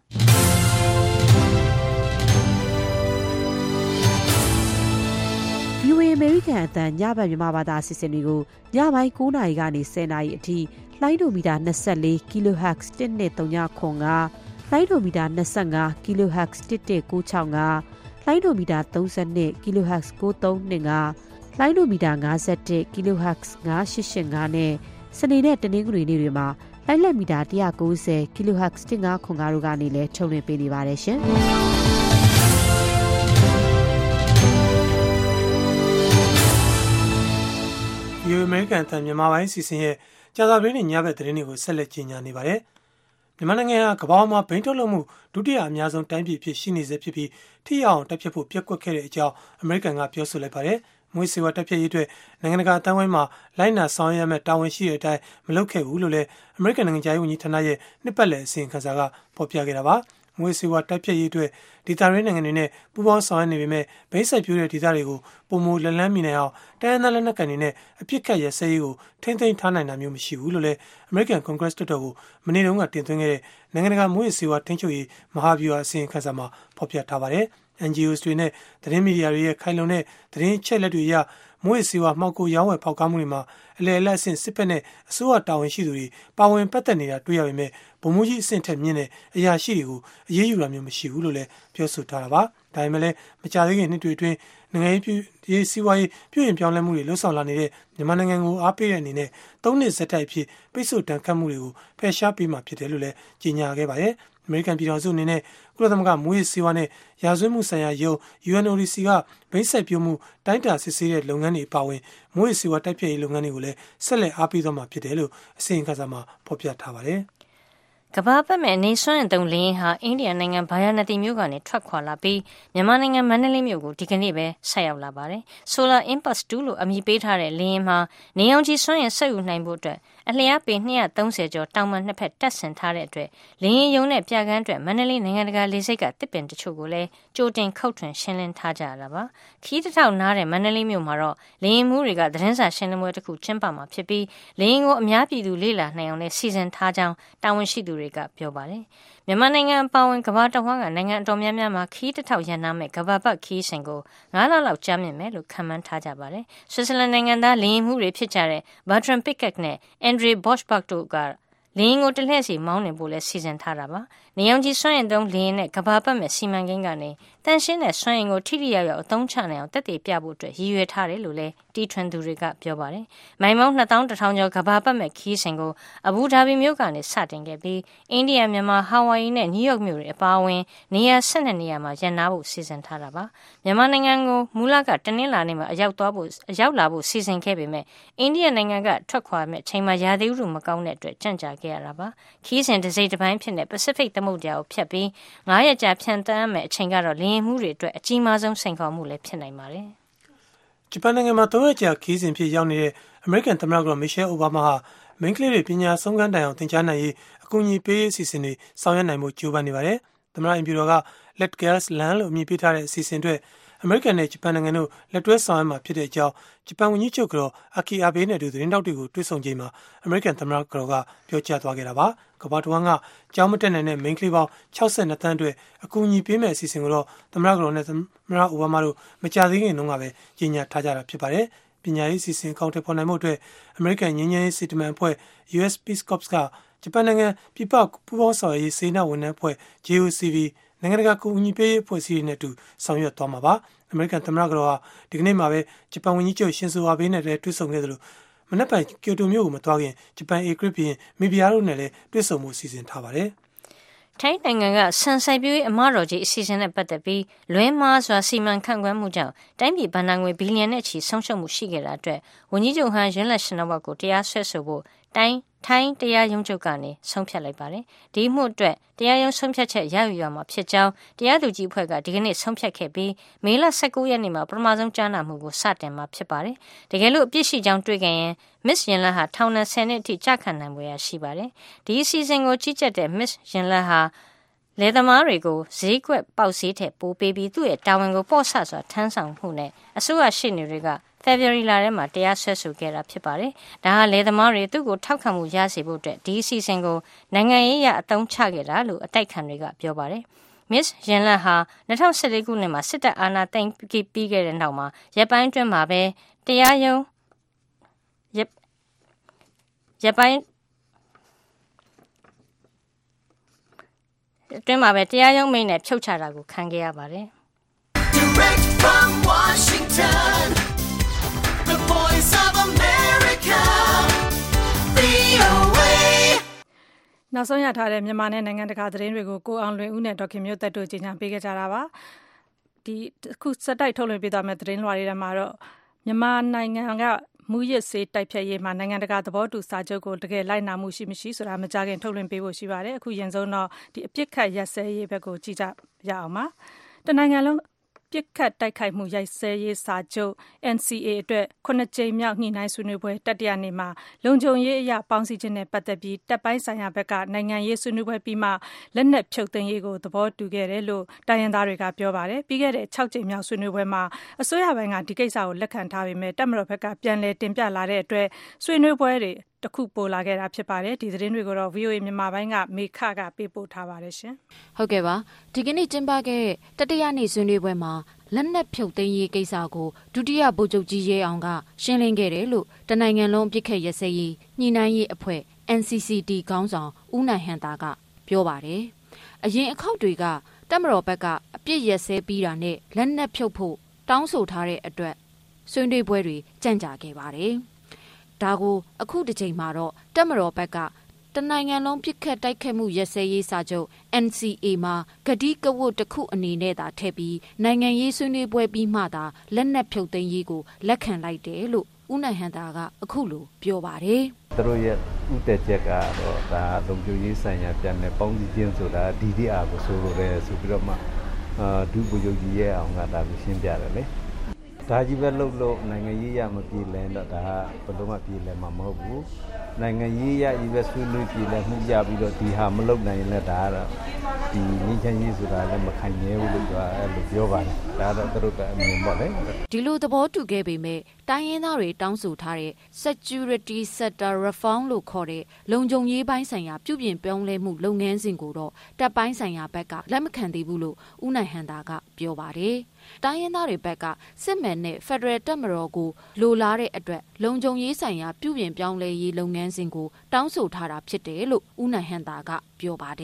VOA American အသံညဘက်မြန်မာဘာသာအစီအစဉ်တွေကိုညပိုင်း9:00နာရီကနေ10:00နာရီအထိလိုင်းဒိုမီတာ24 kHz 1.395လိုင်းဒိုမီတာ25 kHz 1.965လိုင်းဒိုမီတာ32 kHz 9325လိုင်းဒိုမီတာ51 kHz 9885နဲ့စနေနဲ့တနင်္ဂနွေနေ့တွေမှာလိုင်းလက်မီတာ190 kHz 1505တို့ကနေလည်းထုတ်လွှင့်ပေးနေပါတယ်ရှင်။ဒီအမေရိကန်အသံမြန်မာပိုင်းစီစဉ်ရဲ့ကြာသပတေးနေ့ညဘက်သတင်းတွေကိုဆက်လက်ကြီးညာနေပါတယ်။မြန်မာနိုင်ငံဟာကမ္ဘာမှာဘိန်းထုတ်လုပ်မှုဒုတိယအများဆုံးတိုင်းပြည်ဖြစ်ရှိနေစေဖြစ်ပြီးထိရောက်အောင်တက်ဖြတ်ဖို့ပြက်ကွက်ခဲ့တဲ့အကြောင်းအမေရိကန်ကပြောဆိုလိုက်ပါတယ်။မွေးစေဝါတက်ဖြတ်ရေးအတွက်နိုင်ငံတကာအသံဝိုင်းမှာလိုက်နာဆောင်ရွက်ရမယ့်တာဝန်ရှိတဲ့အတိုင်းမလုပ်ခဲ့ဘူးလို့လည်းအမေရိကန်နိုင်ငံခြားရေးဝန်ကြီးဌာနရဲ့နှစ်ပတ်လည်အစီရင်ခံစာကဖော်ပြခဲ့တာပါ။မွေးစေဝါတက်ဖြတ်ရေးအတွက်ဒေသရင်းနိုင်ငံတွေနဲ့ပူးပေါင်းဆောင်ရွက်နေပေမဲ့ဘိန်းစိုက်ပျိုးတဲ့ဒေသတွေကိုပုံမလက်လန်းမိနိုင်အောင်တိုင်းဒေသလက်နက်ကန်တွေနဲ့အပြစ်ခတ်ရစဲရေးကိုထိမ့်သိမ်းထားနိုင်တာမျိုးမရှိဘူးလို့လည်း American Congress တော်ကိုမနေ့တုန်းကတင်သွင်းခဲ့တဲ့နိုင်ငံတကာမွေးစေဝါထိန်းချုပ်ရေးမဟာဗျူဟာအစီရင်ခံစာမှာဖော်ပြထားပါတယ်။ NGOs တွေနဲ့သတင်းမီဒီယာတွေရဲ့ခိုင်လုံတဲ့သတင်းချက်လက်တွေအရမွေးစေဝါမှောက်ကိုရောင်းဝယ်ဖောက်ကားမှုတွေမှာအလဲအလတ်အဆင့်စစ်ဖက်နဲ့အစိုးရတာဝန်ရှိသူတွေပါဝင်ပတ်သက်နေတာတွေ့ရပေမဲ့ဗိုလ်မှူးကြီးအဆင့်ထက်မြင့်တဲ့အရာရှိတွေကိုအရေးယူတာမျိုးမရှိဘူးလို့လည်းပြောဆိုထားတာပါ။ဒါပေမဲ့လည်းမကြာသေးခင်နှစ်တွေအတွင်းနိုင်ငံရေးစီးပွားရေးပြုပြင်ပြောင်းလဲမှုတွေလှုပ်ဆောင်လာနေတဲ့မြန်မာနိုင်ငံကိုအားပေးတဲ့အနေနဲ့3နှစ်ဆက်တိုက်ဖြစ်ပိတ်ဆို့တန်ခတ်မှုတွေကိုဖယ်ရှားပေးမှာဖြစ်တယ်လို့လည်းကြေညာခဲ့ပါတယ်။အမေရိကန်ပြည်ထောင်စုအနေနဲ့ကုလသမဂ္ဂမွေးစေဝါနဲ့ရာဇဝတ်မှုဆိုင်ရာယုံ UNODC ကဘိန်းစိုက်ပျိုးမှုတိုင်းတာစစ်ဆေးတဲ့လုပ်ငန်းတွေအပါအဝင်မွေးစေဝါတိုက်ဖျက်ရေးလုပ်ငန်းတွေကိုလည်းဆက်လက်အားပေးသွားမှာဖြစ်တယ်လို့အစီရင်ခံစာမှာဖော်ပြထားပါတယ်။ကမ္ဘာပတ်မဲ့နေစွမ်းအုံလင်းဟာအိန္ဒိယနိုင်ငံဘာယာနတီမြို့ကနေထွက်ခွာလာပြီးမြန်မာနိုင်ငံမန္တလေးမြို့ကိုဒီကနေ့ပဲဆက်ရောက်လာပါတယ်။ Solar Impulse 2လို့အမည်ပေးထားတဲ့လင်းမှာနေအောင်ကြီးစွမ်းရည်ဆက်ယူနိုင်ဖို့အတွက်အလျားပေ230ကျော်တောင်မှနှစ်ဖက်တက်ဆင်ထားတဲ့အတွက်လင်းရုံနဲ့ပြကန်းအတွက်မန္တလေးနိုင်ငံတကာလေဆိပ်ကတစ်ပင်တချို့ကိုလည်းကြိုတင်ခုတ်ထွင်ရှင်းလင်းထားကြရတာပါ။ခီးတစ်ထောက်နားတဲ့မန္တလေးမြို့မှာတော့လင်းမှုတွေကသတင်းစာရှင်းလင်းပွဲတစ်ခုကျင်းပမှာဖြစ်ပြီးလင်းကိုအများပြည်သူလေ့လာနိုင်အောင်လည်းစီစဉ်ထားကြောင်းတာဝန်ရှိသူတွေကပြောပါတယ်။မြန်မာနိုင်ငံအပါအဝင်ကမ္ဘာတဝန်းကနိုင်ငံအတော်များများမှာခီးတစ်ထောက်ရန်နာမဲ့ကမ္ဘာပတ်ခီးစဉ်ကို9လလောက်ကြာမြင့်မယ်လို့ခန့်မှန်းထားကြပါတယ်။ဆွစ်ဇာလန်နိုင်ငံသားလင်းမှုတွေဖြစ်ကြတဲ့ Bertrand Piccard နဲ့ Andre Borschbach တို့ကလင်းကိုတလှည့်စီမောင်းနေဖို့လဲစီစဉ်ထားတာပါ။နေအောင်ကြီးစွမ်းအင်သုံးလေယာဉ်နဲ့ကဘာပတ်မဲ့စီမံကိန်းကနေတန်ရှင်းတဲ့စွမ်းအင်ကိုထိထိရောက်ရောက်အသုံးချနိုင်အောင်တက်တည်ပြဖို့အတွက်ရည်ရွယ်ထားတယ်လို့လည်းတီထွင်သူတွေကပြောပါတယ်။မိုင်ပေါင်း2100ကျော်ကဘာပတ်မဲ့ခီးစဉ်ကိုအဘူဒါဘီမြို့ကနေစတင်ခဲ့ပြီးအိန္ဒိယမြန်မာဟာဝိုင်ယီနဲ့နယူးယောက်မြို့တွေအပါအဝင်နေရာ12နေရာမှာရပ်နားဖို့စီစဉ်ထားတာပါ။မြန်မာနိုင်ငံကိုမူလကတနင်္လာနေ့မှာအရောက်လာဖို့စီစဉ်ခဲ့ပေမဲ့အိန္ဒိယနိုင်ငံကထွက်ခွာမဲ့ချိန်မှာရာသီဥတုမကောင်းတဲ့အတွက်ကြန့်ကြာခဲ့ရတာပါ။ခီးစဉ်တစ်စိတ်တစ်ပိုင်းဖြစ်တဲ့ Pacific သမုဒ္ဒရာကိုဖြတ်ပြီး9ရက်ကြာဖြန်တန်းမဲ့အချိန်ကတော့လင်းမှုတွေအတွက်အကြီးမားဆုံးစိန်ခေါ်မှုလည်းဖြစ်နိုင်ပါတယ်။ဂျပန်နိုင်ငံမှာ3ရက်ကြာခီးစဉ်ဖြစ်ရောက်နေတဲ့အမေရိကန်သမ္မတကမီရှယ်အိုဘားမားဟာမိန်းကလေးတွေပညာဆုံးခန်းတိုင်အောင်သင်ကြားနိုင်ရေးအကူအညီပေးရေးအစီအစဉ်တွေဆောင်ရွက်နိုင်မှုကြိုးပမ်းနေပါတယ်။သမ္မတအင်ဖြူတော်က Let Girls Learn လို့အမည်ပေးထားတဲ့အစီအစဉ်တွေအမေရိကန်နဲ့ဂျပန်နိုင်ငံတို့လက်တွဲဆောင်ရွက်မှာဖြစ်တဲ့အကြောင်းဂျပန်ဝန်ကြီးချုပ်ကအာကီအာဘေးနဲ့တူသတင်းတောက်တွေကိုတွေ့ဆုံချိန်မှာအမေရိကန်သမ္မတကပြောကြားသွားခဲ့တာပါ။ကမ္ဘာတဝန်းကကြောင်းမတက်နိုင်တဲ့မိန်းကလေးပေါင်း62သန်းအတွက်အကူအညီပေးမယ့်အစီအစဉ်ကိုတော့သမ္မတနဲ့သမ္မတအိုဘားမားတို့မကြာသေးခင်တုန်းကပဲကြေညာထားကြတာဖြစ်ပါတယ်။ပညာရေးအစီအစဉ်အကောင့်ထဲပေါ်နိုင်မှုအတွက်အမေရိကန်ငြိမ်းချမ်းရေးစစ်တမန်အဖွဲ့ US Peace Corps ကဂျပန်နိုင်ငံပြည်ပပူးပေါင်းဆောင်ရွက်ရေးစေနာဝန်ထမ်းအဖွဲ့ JOCV နိုင်ငံတကာကူညီပေးရေးအဖွဲ့အစည်းတွေနဲ့တူဆောင်ရွက်သွားမှာပါ။အမေရိကန်သမ္မတကတော့ဒီကနေ့မှာပဲဂျပန်ဝန်ကြီးချုပ်ရှင်ဇိုအာဘေးနဲ့လည်းတွေ့ဆုံခဲ့သလိုမနက်ဖြန်ကျိုတိုမြို့ကိုမသွားခင်ဂျပန်အေဂရစ်ဘီရင်မီဘီယာတို့နဲ့လည်းတွေ့ဆုံမှုစီစဉ်ထားပါတယ်။ထိုင်းနိုင်ငံကဆန်ဆိုင်ပြည့်အမတော်ကြီးအစီအစဉ်နဲ့ပတ်သက်ပြီးလွဲမှားစွာစီမံခန့်ခွဲမှုကြောင့်တိုင်းပြည်ဘဏ္ဍာငွေဘီလီယံနဲ့ချီဆုံးရှုံးမှုရှိခဲ့တာအတွက်ဝန်ကြီးချုပ်ဟန်ယွန်းလက်ရှင်နဝတ်ကိုတရားစွဲဆိုဖို့ထိုင်းတရားရုံးချုပ်ကနေဆုံးဖြတ်လိုက်ပါတယ်။ဒီမှုအတွက်တရားရုံးဆုံးဖြတ်ချက်ရယူရမှာဖြစ်ကြောင်းတရားသူကြီးအဖွဲ့ကဒီကနေ့ဆုံးဖြတ်ခဲ့ပြီးမေလ19ရက်နေ့မှာပထမဆုံးကြားနာမှုကိုစတင်မှာဖြစ်ပါတယ်။တကယ်လို့အပြစ်ရှိကြောင်းတွေ့ခဲ့ရင် Miss ရင်လတ်ဟာထောင်ဒဏ်10နှစ်အထိကြခံနိုင်ဖွယ်ရှိပါတယ်။ဒီအစီအစဉ်ကိုကြီးကြပ်တဲ့ Miss ရင်လတ်ဟာလယ်သမားတွေကိုဈေးကွက်ပေါက်ဈေးထက်ပိုပေးပြီးသူ့ရဲ့တာဝန်ကိုပေါ့ဆစွာထမ်းဆောင်မှုနဲ့အစိုးရရှေ့နေတွေက February လထဲမှာတရားစွဲဆိုခဲ့တာဖြစ်ပါတယ်။ဒါဟာလယ်သမားတွေသူ့ကိုထောက်ခံမှုရစေဖို့အတွက်ဒီအစီအစဉ်ကိုနိုင်ငံရေးအရအသုံးချခဲ့တာလို့အတိုက်ခံတွေကပြောပါတယ်။ Miss ရင်လတ်ဟာ2014ခုနှစ်မှာစစ်တပ်အာဏာသိမ်းပြီးခဲ့တဲ့နောက်မှာရပ်ပိုင်းအတွင်းမှာပဲတရားရုံးမိန့်နဲ့ဖြုတ်ချတာကိုခံခဲ့ရပါတယ်။ Direct from Washington, the voice of America, VOA နောက်ဆုံးရထားတဲ့မြန်မာနဲ့နိုင်ငံတကာသတင်းတွေကိုကိုအောင်လွင်ဦးနဲ့ဒေါက်ခင်မျိုးသက်တို့ကြီးညာပေးခဲ့ကြတာပါ။ဒီခုစက်တိုက်ထုတ်လွှင့်ပေးသွားမယ့်သတင်းလွှာတွေထဲမှာတော့မြန်မာနိုင်ငံကမူရစ်စေးတိုက်ဖြတ်ရေးမှာနိုင်ငံတကာသဘောတူစာချုပ်ကိုတကယ်လိုက်နာမှုရှိမရှိဆိုတာမကြားခင်ထုတ်လွှင့်ပေးဖို့ရှိပါတယ်။အခုရင်ဆုံးတော့ဒီအပြစ်ခတ်ရက်စဲရေးဘက်ကိုကြည့်ကြရအောင်ပါ။တနိုင်ငံလုံးပြစ်ခတ်တိုက်ခိုက်မှုရိုက်စဲရေးစာချုပ် NCA အတွက်9ကြိမ်မြောက်ညှိနှိုင်းဆွေးနွေးပွဲတတိယနေ့မှာလုံခြုံရေးအရာပေါင်းစည်းခြင်းနဲ့ပတ်သက်ပြီးတပ်ပိုင်းဆိုင်ရာဘက်ကနိုင်ငံရေးဆွေးနွေးပွဲပြီးမှလက်နက်ဖြုတ်သိမ်းရေးကိုသဘောတူခဲ့တယ်လို့တိုင်းရင်းသားတွေကပြောပါတယ်။ပြီးခဲ့တဲ့6ကြိမ်မြောက်ဆွေးနွေးပွဲမှာအစိုးရဘက်ကဒီကိစ္စကိုလက်ခံထားပေမဲ့တပ်မတော်ဘက်ကပြန်လည်တင်ပြလာတဲ့အတွက်ဆွေးနွေးပွဲတွေတခုပိုလာခဲ့တာဖြစ်ပါတယ်။ဒီသတင်းတွေကိုတော့ VOA မြန်မာပိုင်းကမေခကပေးပို့ထားပါတယ်ရှင်။ဟုတ်ကဲ့ပါ။ဒီကနေ့ကျင်းပခဲ့တဲ့တတိယနေ့ဆွေးနွေးပွဲမှာလက်နက်ဖြုတ်သိမ်းရေးကိစ္စကိုဒုတိယဗိုလ်ချုပ်ကြီးရဲအောင်ကရှင်းလင်းခဲ့တယ်လို့တနိုင်ငံလုံးပြစ်ခတ်ရစရေးညှိနှိုင်းရေးအဖွဲ့ NCCT ခေါင်းဆောင်ဦးနိုင်ဟန်တာကပြောပါတယ်။အရင်အခောက်တွေကတပ်မတော်ဘက်ကအပြစ်ရစဲပြီးတာနဲ့လက်နက်ဖြုတ်ဖို့တောင်းဆိုထားတဲ့အတွက်ဆွေးနွေးပွဲတွေကြန့်ကြာခဲ့ပါတယ်။ဒါကိုအခုတစ်ချိန်မှာတော့တပ်မတော်ဘက်ကတနိုင်ငံလုံးပြစ်ခတ်တိုက်ခတ်မှုရက်စဲရေးစာချုပ် NCA မှာဂတိကဝတ်တစ်ခုအနေနဲ့သာထည့်ပြီးနိုင်ငံရေးဆွေးနွေးပွဲပြီးမှသာလက်နက်ဖြုတ်သိမ်းရေးကိုလက်ခံလိုက်တယ်လို့ဦးနိုင်ဟန်တာကအခုလိုပြောပါတယ်။သူတို့ရဲ့ဥတည်ချက်ကတော့ဒါလုံခြုံရေးဆိုင်ရာပြန်လည်ပေါင်းစည်းခြင်းဆိုတာ DDR ကိုဆိုလိုတယ်ဆိုပြီးတော့မှဒုဗိုလ်ချုပ်ကြီးရဲ့အောင်ကဒါကိုရှင်းပြတယ်လေ။ဒါကြီးပဲလို့နိုင်ငံရေးရမပြေလည်တော့ဒါဘယ်လိုမှပြေလည်မှာမဟုတ်ဘူး။နိုင်ငံရေးရဤပဲဆွေးနွေးပြေလည်မှုရပြီးတော့ဒီဟာမလုပ်နိုင်ရင်လည်းဒါကတော့ဒီငြိမ်းချမ်းရေးဆိုတာလည်းမခံရဲဘူးလို့အဲ့လိုပြောပါတယ်။ဒါတော့သူတို့ကအမြင်ပေါ့လေ။ဒီလိုသဘောတူခဲ့ပေမဲ့တိုင်းရင်းသားတွေတောင်းဆိုထားတဲ့ Security Sector Reform လို့ခေါ်တဲ့လုံခြုံရေးပိုင်းဆိုင်ရာပြုပြင်ပြောင်းလဲမှုလုပ်ငန်းစဉ်ကိုတော့တပ်ပိုင်းဆိုင်ရာဘက်ကလက်မခံသေးဘူးလို့ဦးနိုင်ဟန်တာကပြောပါတယ်။တိုင်းရင်းသားတွေဘက်ကစစ်မှန်တဲ့ Federal တပ်မတော်ကိုလိုလားတဲ့အတွက်လုံခြုံရေးဆိုင်ရာပြုပြင်ပြောင်းလဲရေးလုပ်ငန်းစဉ်ကိုတောင်းဆိုထားတာဖြစ်တယ်လို့ဦးနိုင်ဟန်တာကပြောပါတယ်။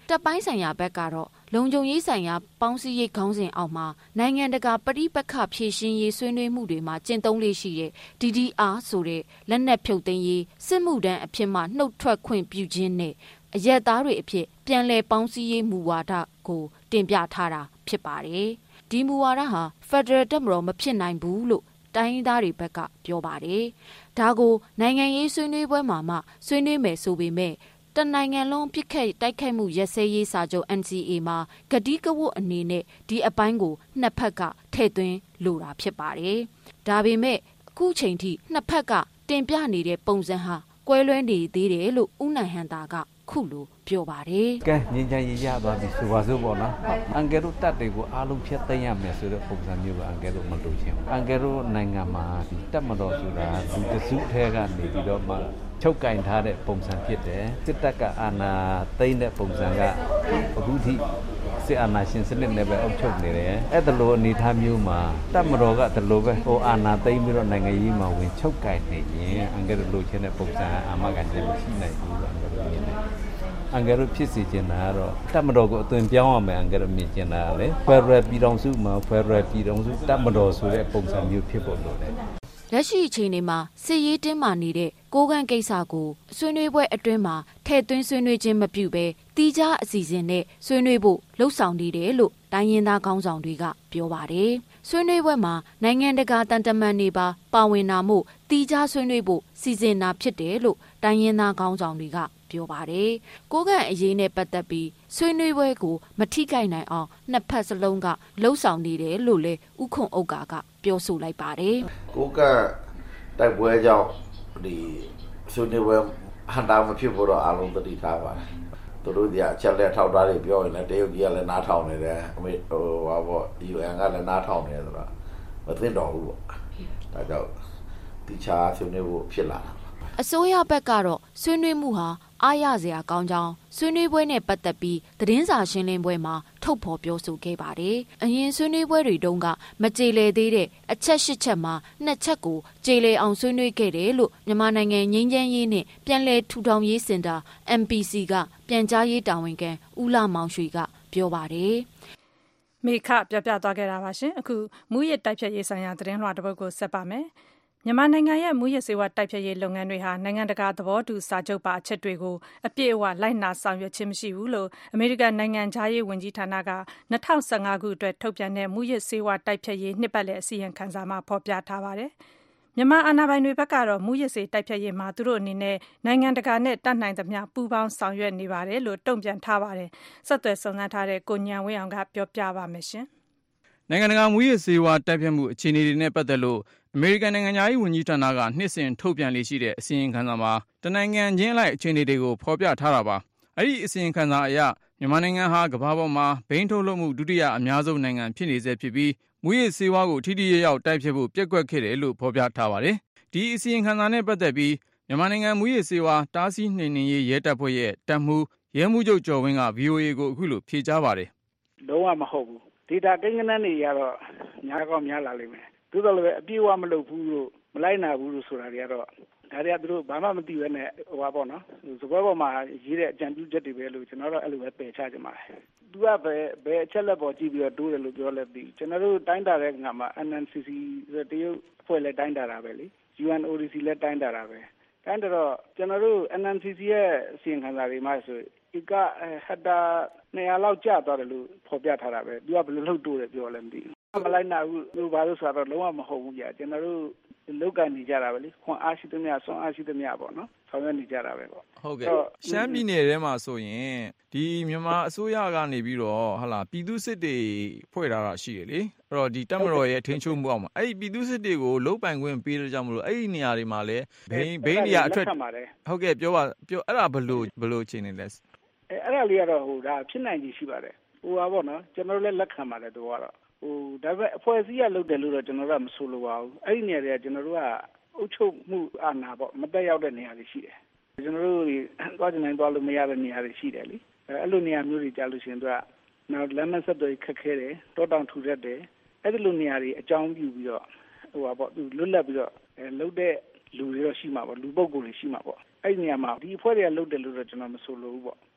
တပ်ပိုင်းဆိုင်ရာဘက်ကတော့လုံခြုံရေးဆိုင်ရာပေါင်းစည်းရေးခေါင်းစဉ်အောက်မှာနိုင်ငံတကာပဋိပက္ခဖြေရှင်းရေးဆွေးနွေးမှုတွေမှာကျင့်သုံးလေးရှိတဲ့ DDR ဆိုတဲ့လက်နက်ဖြုတ်သိမ်းရေးစစ်မှုထမ်းအဖြစ်မှနှုတ်ထွက်ခွင့်ပြုခြင်းနဲ့အရက်သားတွေအဖြစ်ပြန်လည်ပေါင်းစည်းရေးမူဝါဒကိုတင်ပြထားတာဖြစ်ပါတယ်။ဒီမူဝါဒဟာဖက်ဒရယ်တပ်မတော်မဖြစ်နိုင်ဘူးလို့တိုင်းရင်းသားတွေဘက်ကပြောပါတယ်။ဒါကိုနိုင်ငံရေးဆွေးနွေးပွဲမှာမှဆွေးနွေးမယ်ဆိုပေမဲ့တနိုင်ငံလုံးပြစ်ခတ်တိုက်ခိုက်မှုရက်စဲရေးစာချုပ် NCA မှာကတိကဝတ်အနေနဲ့ဒီအပိုင်းကိုနှစ်ဖက်ကထည့်သွင်းလိုတာဖြစ်ပါတယ်။ဒါပေမဲ့အခုချိန်ထိနှစ်ဖက်ကတင်ပြနေတဲ့ပုံစံဟာကွဲလွဲနေသေးတယ်လို့ဦးနိုင်ဟန်တာကခုလိုပြောပါတယ်။ကဲငင်းချင်ရသွားပြီဆိုပါစို့ပေါ့နော်။အန်ကယ်တို့တပ်တွေကိုအားလုံးဖျက်သိမ်းရမယ်ဆိုတဲ့ပုံစံမျိုးကအန်ကယ်တို့မလုပ်ချင်ဘူး။အန်ကယ်တို့နိုင်ငံမှာဒီတပ်မတော်ဆိုတာလူတစုထဲကနေပြီးတော့မှချုပ်ကင်ထားတဲ့ပုံစံဖြစ်တယ်စစ်တပ်ကအာဏာသိမ်းတဲ့ပုံစံကအခုထိစစ်အာဏာရှင်စနစ်နဲ့ပဲအုပ်ချုပ်နေတယ်အဲ့ဒါလိုအနေထားမျိုးမှာတပ်မတော်ကဒီလိုပဲအာဏာသိမ်းပြီးတော့နိုင်ငံရေးမှာဝင်ချုပ်ကင်နေရင်အန်ကယ်လိုချင်တဲ့ပုံစံအာမခံချက်မရှိနိုင်ဘူးလို့မြင်တယ်အန်ကယ်ဖြစ်စီချင်တာကတော့တပ်မတော်ကိုအသွင်ပြောင်းရမယ်အန်ကယ်မြင်ချင်တာလေဖက်ဒရယ်ပြည်ထောင်စုမှာဖက်ဒရယ်ပြည်ထောင်စုတပ်မတော်ဆိုတဲ့ပုံစံမျိုးဖြစ်ဖို့လိုတယ်လက်ရှိအချိန်မှာစစ်ရေးတင်းမာနေတဲ့ကိုကန့်ကိစ္စကိုဆွေးနွေးပွဲအတွင်းမှာထည့်သွင်းဆွေးနွေးခြင်းမပြုဘဲတီးခြားအစီအစဉ်နဲ့ဆွေးနွေးဖို့လှုံ့ဆော်နေတယ်လို့တိုင်းရင်းသားခေါင်းဆောင်တွေကပြောပါတယ်။ဆွေးနွေးပွဲမှာနိုင်ငံတကာတန်တမန်တွေပါဝင်တာမို့တီးခြားဆွေးနွေးဖို့စီစဉ်တာဖြစ်တယ်လို့တိုင်းရင်းသားခေါင်းဆောင်တွေကပြောပါတယ်။ကိုကန့်အရေးနဲ့ပတ်သက်ပြီးဆွေးနွေးပွဲကိုမထိခိုက်နိုင်အောင်နှစ်ဖက်စလုံးကလှုံ့ဆော်နေတယ်လို့လည်းဥခွန်ဥက္ကာကပြောဆိုလိုက်ပါတယ်။ကိုကန့်တိုက်ပွဲကြောင့်ဒီဆွေးနွေးပွဲဟန်တာမဖြစ်ဖို့တော့အားလုံးသတိထားပါတယ်။သူတို့ကအချက်လက်ထောက်ထားတွေပြောရင်လည်းတရုတ်ကြီးကလည်းနားထောင်နေတယ်အမေဟာပေါ့ UN ကလည်းနားထောင်နေတယ်ဆိုတော့မသိတော့ဘူးပေါ့။ဒါကြောင့်တိချာဆွေးနွေးဖို့ဖြစ်လာတာအစိုးရဘက်ကတော့ဆွေးနွေးမှုဟာအားရစရာကောင်းကြောင်းဆွေးနွေးပွဲနဲ့ပတ်သက်ပြီးသတင်းစာရှင်းလင်းပွဲမှာထုတ်ဖော်ပြောဆိုခဲ့ပါတယ်။အရင်ဆွေးနွေးပွဲတွေတုန်းကမကြေလည်သေးတဲ့အချက်၈ချက်မှာ2ချက်ကိုကြေလည်အောင်ဆွေးနွေးခဲ့တယ်လို့မြန်မာနိုင်ငံငြိမ်းချမ်းရေးနဲ့ပြန်လည်ထူထောင်ရေးစင်တာ MPC ကပြန်ကြားရေးတာဝန်ခံဦးလာမောင်ရွှေကပြောပါတယ်။မိခပြပြသွားခဲ့တာပါရှင်။အခုမူရစ်တိုက်ဖြတ်ရေးဆိုင်ရာသတင်းလွှာတစ်ပုဒ်ကိုဆက်ပါမယ်။မြန်မာနိုင်ငံရဲ့မူရစ်ဆေးဝါးတိုက်ဖျက်ရေးလုပ်ငန်းတွေဟာနိုင်ငံတကာသဘောတူစာချုပ်ပါအချက်တွေကိုအပြည့်အဝလိုက်နာဆောင်ရွက်ခြင်းမရှိဘူးလို့အမေရိကန်နိုင်ငံခြားရေးဝန်ကြီးဌာနက2015ခုအတွက်ထုတ်ပြန်တဲ့မူရစ်ဆေးဝါးတိုက်ဖျက်ရေးနှစ်ပတ်လည်အစီရင်ခံစာမှာဖော်ပြထားပါတယ်။မြန်မာအာဏာပိုင်တွေဘက်ကတော့မူရစ်ဆေးတိုက်ဖျက်ရေးမှာသူတို့အနေနဲ့နိုင်ငံတကာနဲ့တတ်နိုင်သမျှပူးပေါင်းဆောင်ရွက်နေပါတယ်လို့တုံ့ပြန်ထားပါတယ်။ဆက်သွယ်စုံစမ်းထားတဲ့ကိုညံဝင်းအောင်ကပြောပြပါမယ်ရှင်။နိုင်ငံတကာမူရစ်ဆေးဝါးတိုက်ဖျက်မှုအခြေအနေတွေနဲ့ပတ်သက်လို့အမေရိကန်နိုင်ငံသားရေးဝန်ကြီးဌာနကနှစ်စဉ်ထုတ်ပြန်လေ့ရှိတဲ့အစီရင်ခံစာမှာတနိုင်ငံချင်းအလိုက်အခြေအနေတွေကိုဖော်ပြထားတာပါ။အဲ့ဒီအစီရင်ခံစာအရမြန်မာနိုင်ငံဟာကမ္ဘာပေါ်မှာဘိန်းထုတ်လုပ်မှုဒုတိယအများဆုံးနိုင်ငံဖြစ်နေဆဲဖြစ်ပြီးမူရစ်ဆေးဝါးကိုထိထိရောက်တိုက်ဖျက်ဖို့ပျက်ကွက်ခဲ့တယ်လို့ဖော်ပြထားပါတယ်။ဒီအစီရင်ခံစာနဲ့ပတ်သက်ပြီးမြန်မာနိုင်ငံမူရစ်ဆေးဝါးတားဆီးနှိမ်နင်းရေးရဲတပ်ဖွဲ့ရဲ့တပ်မှူးရဲမှူးချုပ်ကျော်ဝင်းက VOA ကိုအခုလိုဖြေကြားပါတယ်။လုံးဝမဟုတ်ဘူး။ဒေတာကိန်းဂဏန်းတွေကတော့များကောင်းများလာလိမ့်မယ်။သို့တော်လည်းအပြည့်အဝမလုပ်ဘူးလို့မလိုက်နာဘူးလို့ဆိုတာတွေကတော့ဒါတွေကသူတို့ဘာမှမသိဘဲနဲ့ပေါ့နော်စပွဲပေါ်မှာရေးတဲ့အကြံပြုချက်တွေပဲလို့ကျွန်တော်တို့အဲ့လိုပဲပယ်ချကြမှာ။သူကဘယ်အချက်လက်ပေါ်ကြည့်ပြီးတော့တိုးတယ်လို့ပြောလဲပြီးကျွန်တော်တို့တိုင်းတာတဲ့ငါမှာ NNCC ဆိုတရုတ်အဖွဲ့လည်းတိုင်းတာတာပဲလေ။ UNODC လည်းတိုင်းတာတာပဲ။တိုင်းတော့ကျွန်တော်တို့ NNCC ရဲ့အစီရင်ခံစာတွေမှာဆိုဒီကဟက်တာ200လောက်ကျသွားတယ်လို့ဖော်ပြထားတာပဲ။သူကဘယ်လိုလုပ်တိုးတယ်ပြောလဲမသိဘူး။မလိုက်နာဘူးလို့ဘာလို့ဆိုတော့လုံးဝမဟုတ်ဘူးကြာကျွန်တော်တို့လောက်ကန်နေကြတာပဲလေခွန်အားရှိသမျှဆွမ်းအားရှိသမျှပေါ့နော်ဆောင်ရွက်နေကြတာပဲပေါ့ဟုတ်ကဲ့ရှမ်းပြည်နယ်ထဲမှာဆိုရင်ဒီမြန်မာအစိုးရကနေပြီးတော့ဟာလာပြည်သူစစ်တွေဖွဲ့ထားတာရှိတယ်လေအဲ့တော့ဒီတပ်မတော်ရဲ့ထိန်းချုပ်မှုအောက်မှာအဲ့ဒီပြည်သူစစ်တွေကိုလုတ်ပိုင်ခွင့်ပေးတဲ့ကြောင့်မလို့အဲ့ဒီနေရာတွေမှာလည်းဘိန်းတွေအထွက်ဟုတ်ကဲ့ပြောအဲ့ဒါဘယ်လိုအခြေအနေလဲအဲ့ဒါလေးကတော့ဟိုဒါဖြစ်နိုင်ကြီးရှိပါတယ်ဟိုပါပေါ့နော်ကျွန်တော်လည်းလက်ခံပါတယ်တော့ဒါပေမဲ့အဖွဲ့အစည်းကလုပ်တယ်လို့တော့ကျွန်တော်ကမဆိုလိုပါဘူးအဲ့ဒီနေရာတွေကကျွန်တော်တို့ကအုပ်ချုပ်မှုအာဏာပေါ့မတက်ရောက်တဲ့နေရာတွေရှိတယ်ကျွန်တော်တို့သွားကျင်နိုင်သွားလို့မရတဲ့နေရာတွေရှိတယ်လေအဲ့လိုနေရာမျိုးတွေကြာလို့ရှိရင်တို့ကနောက်လမ်းမဆက်တွေခက်ခဲတယ်တောတောင်ထူရက်တယ်အဲ့ဒီလိုနေရာတွေအကြောင်းပြုပြီးတော့ဟိုပါပေါ့သူလွတ်လပ်ပြီးတော့လုပ်တဲ့လူတွေတော့ရှိမှာပေါ့လူပုဂ္ဂိုလ်တွေရှိမှာပေါ့အဲ့ဒီနေရာမှာဒီအဖွဲ့တွေကလုပ်တယ်လို့တော့ကျွန်တော်မဆိုလိုဘူးပေါ့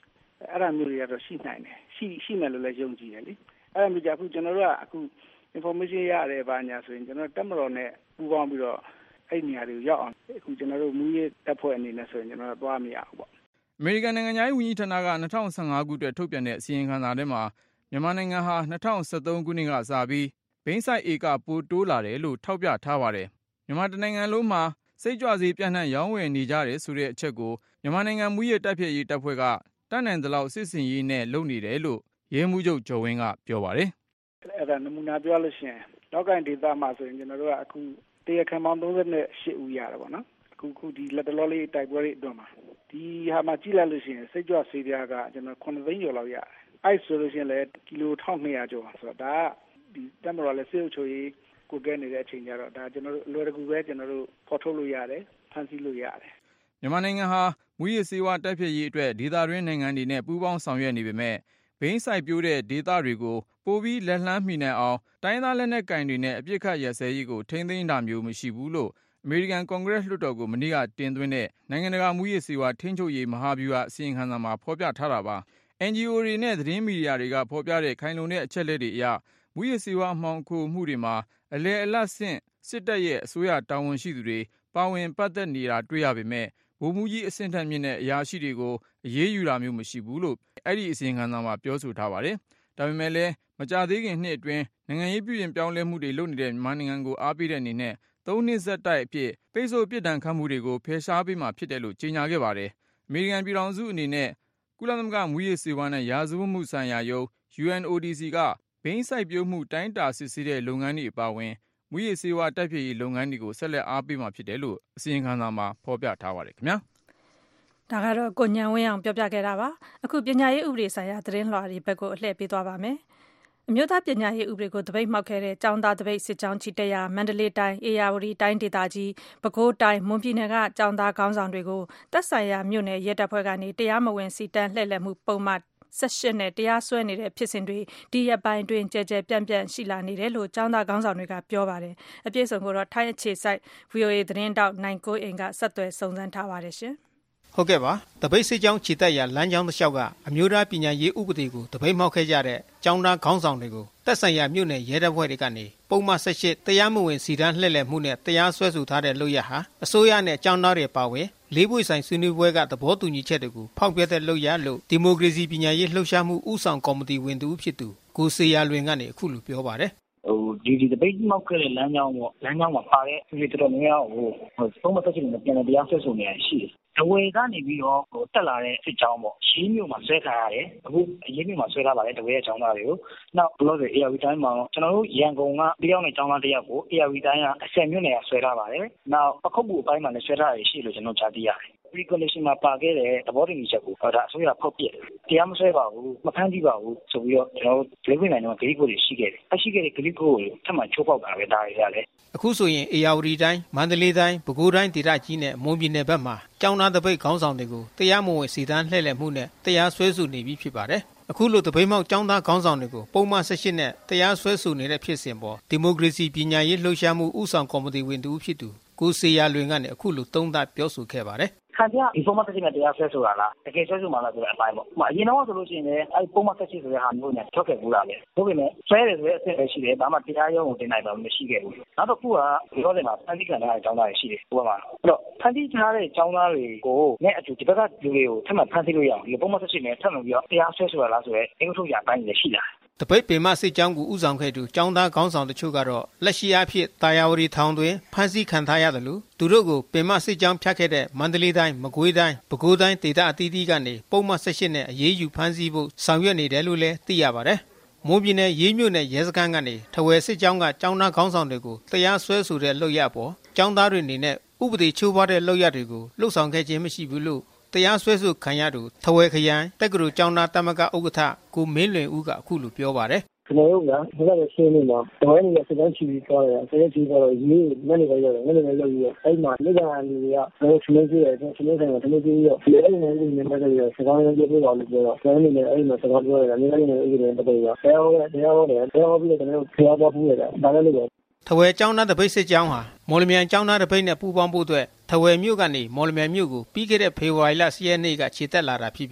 အဲ့ဒါမျိုးတွေကတော့ရှိနိုင်တယ်ရှိမယ်လို့လည်းယုံကြည်တယ်လေအဲ့ဒါမျိုးကြအခုကျွန်တော်တို့ကအခု information ရတယ်ဘာညာဆိုရင်ကျွန်တော်တက်မတော်နဲ့ပူးပေါင်းပြီးတော့အဲ့နေရာတွေကိုရောက်အောင်အခုကျွန်တော်တို့မူရေးတပ်ဖွဲ့အနေနဲ့ဆိုရင်ကျွန်တော်တို့သွားမရဘူးပေါ့အမေရိကန်နိုင်ငံသားဝန်ကြီးဌာနက2015ခုအတွက်ထုတ်ပြန်တဲ့အစီရင်ခံစာထဲမှာမြန်မာနိုင်ငံဟာ2013ခုနှစ်ကစပြီးဘိန်းစိုက်ဧကပိုတိုးလာတယ်လို့ထောက်ပြထားပါတယ်မြန်မာတနိုင်ငံလုံးမှာစိတ်ကြွစေးပြန့်နှံ့ရောင်းဝယ်နေကြတယ်ဆိုတဲ့အချက်ကိုမြန်မာနိုင်ငံမူရေးတပ်ဖြည့်ရေးတပ်ဖွဲ့ကတတ်နိုင်သလောက်စစ်စင်ရေးနဲ့လုပ်နေတယ်လို့ရဲမှူးချုပ်ကျော်ဝင်းကပြောပါတယ်အဲ့ဒါနမူနာပြောလို့ရှိရင်နောက်ကိုင်ဒေသမှာဆိုရင်ကျွန်တော်တို့ကအခုတရားခံပေါင်း38ဦးရတယ်ပေါ့နော်အခုဒီလက်တလောလေးတိုက်ပွဲတွေအတွင်းမှာဒီဟာမှာကြည့်လိုက်လို့ရှိရင်စိတ်ကြွစေးပြားကကျွန်တော်9သိန်းကျော်လောက်ရတယ်အဲ့ဆိုလို့ရှိရင်လည်းကီလို1200ကျော်ဆိုတော့ဒါကဒီတမတော်လည်းစေးချိုရေးကိုကဲနေတဲ့အချိန်ကျတော့ဒါကျွန်တော်တို့လွယ်တကူပဲကျွန်တော်တို့ဖော်ထုတ်လို့ရတယ်ဖန်ဆီးလို့ရတယ်မြန်မာနိုင်ငံဟာမူရည်စေဝါတက်ဖြစ်ရေးအတွက်ဒေသတွင်းနိုင်ငံတွေနဲ့ပူးပေါင်းဆောင်ရွက်နေပေမဲ့ဘိန်းစိုက်ပျိုးတဲ့ဒေသတွေကိုပိုပြီးလက်လှမ်းမီနိုင်အောင်တိုင်းသားလက်နက်ကင်တွေနဲ့အပြစ်ခတ်ရစဲရေးကိုထိန်းသိမ်းတာမျိုးမရှိဘူးလို့အမေရိကန်ကွန်ဂရက်လွှတ်တော်ကမနေ့ကတင်သွင်းတဲ့နိုင်ငံတကာမူရည်စေဝါထိန်းချုပ်ရေးမဟာဗျူဟာအစီရင်ခံစာမှာဖော်ပြထားတာပါ NGO တွေနဲ့သတင်းမီဒီယာတွေကဖော်ပြတဲ့ခိုင်လုံတဲ့အချက်လက်တွေအရမူရည်စေဝါမှောင်ခိုမှုတွေမှာအလဲအလတ်စစ်တပ်ရဲ့အစိုးရတာဝန်ရှိသူတွေပါဝင်ပတ်သက်နေတာတွေ့ရပေမဲ့ဗိုလ်မှူးကြီးအဆင့်ထက်မြင့်တဲ့အရာရှိတွေကိုအရေးယူတာမျိုးမရှိဘူးလို့အဲ့ဒီအစီရင်ခံစာမှာပြောဆိုထားပါတယ်။ဒါပေမဲ့လည်းမကြသေးခင်နှစ်အတွင်းနိုင်ငံရေးပြည်ပြင်ပြောင်းလဲမှုတွေလုပ်နေတဲ့မြန်မာနိုင်ငံကိုအားပေးတဲ့အနေနဲ့3နှစ်ဆက်တိုက်အဖြစ်ပိတ်ဆို့ပြစ်ဒဏ်ခတ်မှုတွေကိုဖယ်ရှားပေးမှာဖြစ်တယ်လို့ကြေညာခဲ့ပါတယ်။အမေရိကန်ပြည်ထောင်စုအနေနဲ့ကုလသမဂ္ဂမူရည်စေဝါနဲ့ရာဇဝတ်မှုဆိုင်ရာရုံး UNODC ကဘိန်းစိုက်ပျိုးမှုတိုင်းတာစစ်ဆေးတဲ့လုပ်ငန်းတွေအပါအဝင်မူရည်စေဝါတိုက်ဖျက်ရေးလုပ်ငန်းတွေကိုဆက်လက်အားပေးမှာဖြစ်တယ်လို့အစီရင်ခံစာမှာဖော်ပြထားပါတယ်ခင်ဗျာဒါကတော့ကိုညံဝင်းအောင်ပြောပြခဲ့တာပါအခုပညာရေးဥပဒေဆိုင်ရာသတင်းလွှာတွေဘက်ကိုအလှည့်ပေးသွားပါမယ်အမျိုးသားပညာရေးဥပဒေကိုတပိတ်မှောက်ခဲ့တဲ့ကျောင်းသားတပိတ်စစ်ကြောင်းချီတက်ရာမန္တလေးတိုင်းအေရဝတီတိုင်းဒေသကြီးပဲခူးတိုင်းမွန်ပြည်နယ်ကကျောင်းသားခေါင်းဆောင်တွေကိုတပ်ဆိုင်ရာမြို့နယ်ရဲတပ်ဖွဲ့ကနေတရားမဝင်စီတန်းလှည့်လည်မှုပုံမှန်18နဲ့တရားစွဲနေတဲ့ဖြစ်စဉ်တွေဒီရက်ပိုင်းတွင်ကြဲကြဲပြန့်ပြန့်ရှိလာနေတယ်လို့ကျောင်းသားခေါင်းဆောင်တွေကပြောပါတယ်အပြည့်စုံကိုတော့ထိုင်းအခြေစိုက် VOA သတင်းတောက်နိုင်ကိုအိမ်ကဆက်သွယ်စုံစမ်းထားပါတယ်ရှင်ဟုတ်ကဲ့ပါတပိတ်စစ်ကြောင်းခြေတက်ရလမ်းကြောင်းတစ်လျှောက်ကအမျိုးသားပညာရေးဥပဒေကိုတပိတ်မှောက်ခဲ့ကြတဲ့ကျောင်းသားခေါင်းဆောင်တွေကိုတပ်ဆိုင်ရာမြို့နယ်ရဲတပ်ဖွဲ့တွေကနေပုံမှန်18တရားမဝင်စီတန်းလှည့်လည်မှုနဲ့တရားစွဲဆိုထားတဲ့လုပ်ရဟာအစိုးရနဲ့ကျောင်းသားတွေပါဝင်လေးပွေဆိုင်ဆွေးနွေးပွဲကသဘောတူညီချက်တွေကိုဖောက်ပြတဲ့လုပ်ရလို့ဒီမိုကရေစီပညာရေးလှုပ်ရှားမှုဥဆောင်ကော်မတီဝင်သူဖြစ်သူကိုစေရလွင်ကနေအခုလိုပြောပါတယ်ဒီတပိတ်မောက်ခဲ့တဲ့လမ်းကြောင်းပေါ့လမ်းကြောင်းမှာပါတဲ့ဒီတော်တော်များများကိုသုံးမသက်ချင်တဲ့ပြန်တရားဆွဲဆိုနေရရှိတယ်။အဝေကနေပြီးတော့တက်လာတဲ့စစ်ကြောင်းပေါ့ရှင်းမြို့မှာဆွဲထားရတယ်။အခုအရေးမြို့မှာဆွဲထားပါတယ်တပည့်ရဲ့ကျောင်းသားတွေကိုနောက်ဘလို့ဆို ARV တိုင်းမှာကျွန်တော်တို့ရန်ကုန်ကတယောက်နဲ့ကျောင်းသားတယောက်ကို ARV တိုင်းကအဆက်မြို့နယ်ကဆွဲထားပါတယ်။နောက်ပခုတ်ကူအပိုင်းမှာလည်းဆွဲထားရရှိလို့ကျွန်တော်ကြားသိရတယ်။ Regulation မှာပါခဲ့တဲ့သဘောတူညီချက်ကိုဒါအစိုးရဖောက်ပြတရားမဆွဲပါဘူးမဖမ်းဆီးပါဘူးဆိုပြီးတော့ကျွန်တော်တို့လက်ဝင်နိုင်တော့ဂရိကိုတွေရှိခဲ့တယ်။ရှိခဲ့တဲ့ဂရိကိုတွေထပ်မံချိုးဖောက်တာပဲဒါတွေကလည်းအခုဆိုရင်အေရဝတီတိုင်းမန္တလေးတိုင်းပဲခူးတိုင်းဒေသကြီးနဲ့မွန်ပြည်နယ်ဘက်မှာကျောင်းသားတပိတ်ခေါင်းဆောင်တွေကိုတရားမဝင်စီတန်းလှည့်လည်မှုနဲ့တရားစွဲဆိုနေပြီဖြစ်ပါတယ်အခုလိုတပိတ်မောက်ကျောင်းသားခေါင်းဆောင်တွေကိုပုံမှန်18နဲ့တရားစွဲဆိုနေတဲ့ဖြစ်စဉ်ပေါ်ဒီမိုကရေစီပညာရေးလှုပ်ရှားမှုဥဆောင်ကော်မတီဝင်တူဖြစ်သူကိုစေရလွင်ကနေအခုလိုသုံးသပ်ပြောဆိုခဲ့ပါတယ်ခံပြဒီပုံမှန်သက်နဲ့တရားဆွဲဆိုတာလားတကယ်ဆွဲဆိုမှလားဆိုတဲ့အပိုင်းပေါ့။အရင်တော့ဆိုလို့ရှိရင်လည်းအဲဒီပုံမှန်သက်ဆိုတဲ့ဟာမျိုးနဲ့ထွက်ခဲ့ဘူးလားလေ။ဒါပေမဲ့ဆွဲတယ်ဆိုတဲ့အဆင့်ပဲရှိတယ်။ဘာမှတရားရုံးကိုတင်နိုင်ပါမရှိခဲ့ဘူး။နောက်တစ်ခုကဒီတော့လည်းမှာဖန်တီးခံရတဲ့ကျောင်းသားတွေရှိတယ်။ဟိုမှာအဲ့တော့ဖန်တီးထားတဲ့ကျောင်းသားတွေကိုနဲ့အတူဒီဘက်ကလူတွေကိုထပ်မံဖန်တီးလို့ရအောင်ဒီပုံမှန်သက်နဲ့ထပ်မံပြီးတော့တရားဆွဲဆိုတာလားဆိုတဲ့အင်္ဂုထုတ်ရအပိုင်းတွေရှိလာ။တပိတ်ပင်မစစ်ကြောင်းကိုဥဆောင်ခဲ့သူကျောင်းသားခေါင်းဆောင်တချို့ကတော့လက်ရှိအဖြစ်တာယာဝတီထောင်တွင်ဖမ်းဆီးခံထားရတယ်လို့သူတို့ကိုပင်မစစ်ကြောင်းဖြတ်ခဲ့တဲ့မန္တလေးတိုင်းမကွေးတိုင်းပဲခူးတိုင်းဒေသအသီးသီးကနေပုံမှန်18နဲ့အရေးယူဖမ်းဆီးဖို့ဆောင်ရွက်နေတယ်လို့လည်းသိရပါတယ်။မွန်ပြည်နယ်ရေးမြို့နယ်ရဲစခန်းကနေထဝယ်စစ်ကြောင်းကကျောင်းသားခေါင်းဆောင်တွေကိုတရားစွဲဆိုတဲ့လုပ်ရပေါ်ကျောင်းသားတွေအနေနဲ့ဥပဒေချိုးဖောက်တဲ့လုပ်ရတွေကိုလှုပ်ဆောင်ခဲ့ခြင်းမရှိဘူးလို့တရားစွဲဆိုခံရသူထဝယ်ခရိုင်တက္ကသိုလ်ကျောင်းသားတမကဥက္ကဋ္ဌကိုမင်းလွင်ဦးကအခုလိုပြောပါတယ်ကျွန်တော်တို့ကဒီကနေ့ရှင်းနေမှာတဝဲနေတဲ့စစ်တမ်းချီပြီးသွားတယ်ဆက်ချီတော့ရေးညနေပဲရောက်တယ်ညနေပဲရောက်ပြီးတော့အဲ့မှာလက်ခံလူတွေကကျွန်တော်ချင်းချင်းရတယ်ချင်းချင်းဆိုင်ကချင်းချင်းရောဒီအဲ့ဒီနေနေနေတယ်စကားပြောပြပါလို့ပြောတော့ကျွန်တော်နေအဲ့ဒီမှာစကားပြောရတယ်နေနေအဲ့ဒီနေပတ်တယ်ရောတရားဟောပြီးတော့ကျွန်တော်တို့ဖျားသွားဘူးလေဒါလည်းလို့ထဝယ်ကျောင်းသားတပိတ်စစ်ကြောင်းဟာမော်လမြိုင်ကျောင်းသားတပိတ်နဲ့ပူးပေါင်းဖို့အတွက်ထဝယ်မြို့ကနေမော်လမြိုင်မြို့ကိုပြီးခဲ့တဲ့ဖေဖော်ဝါရီလ10ရက်နေ့ကခြေတက်လာတာဖြစ်ပြီးရ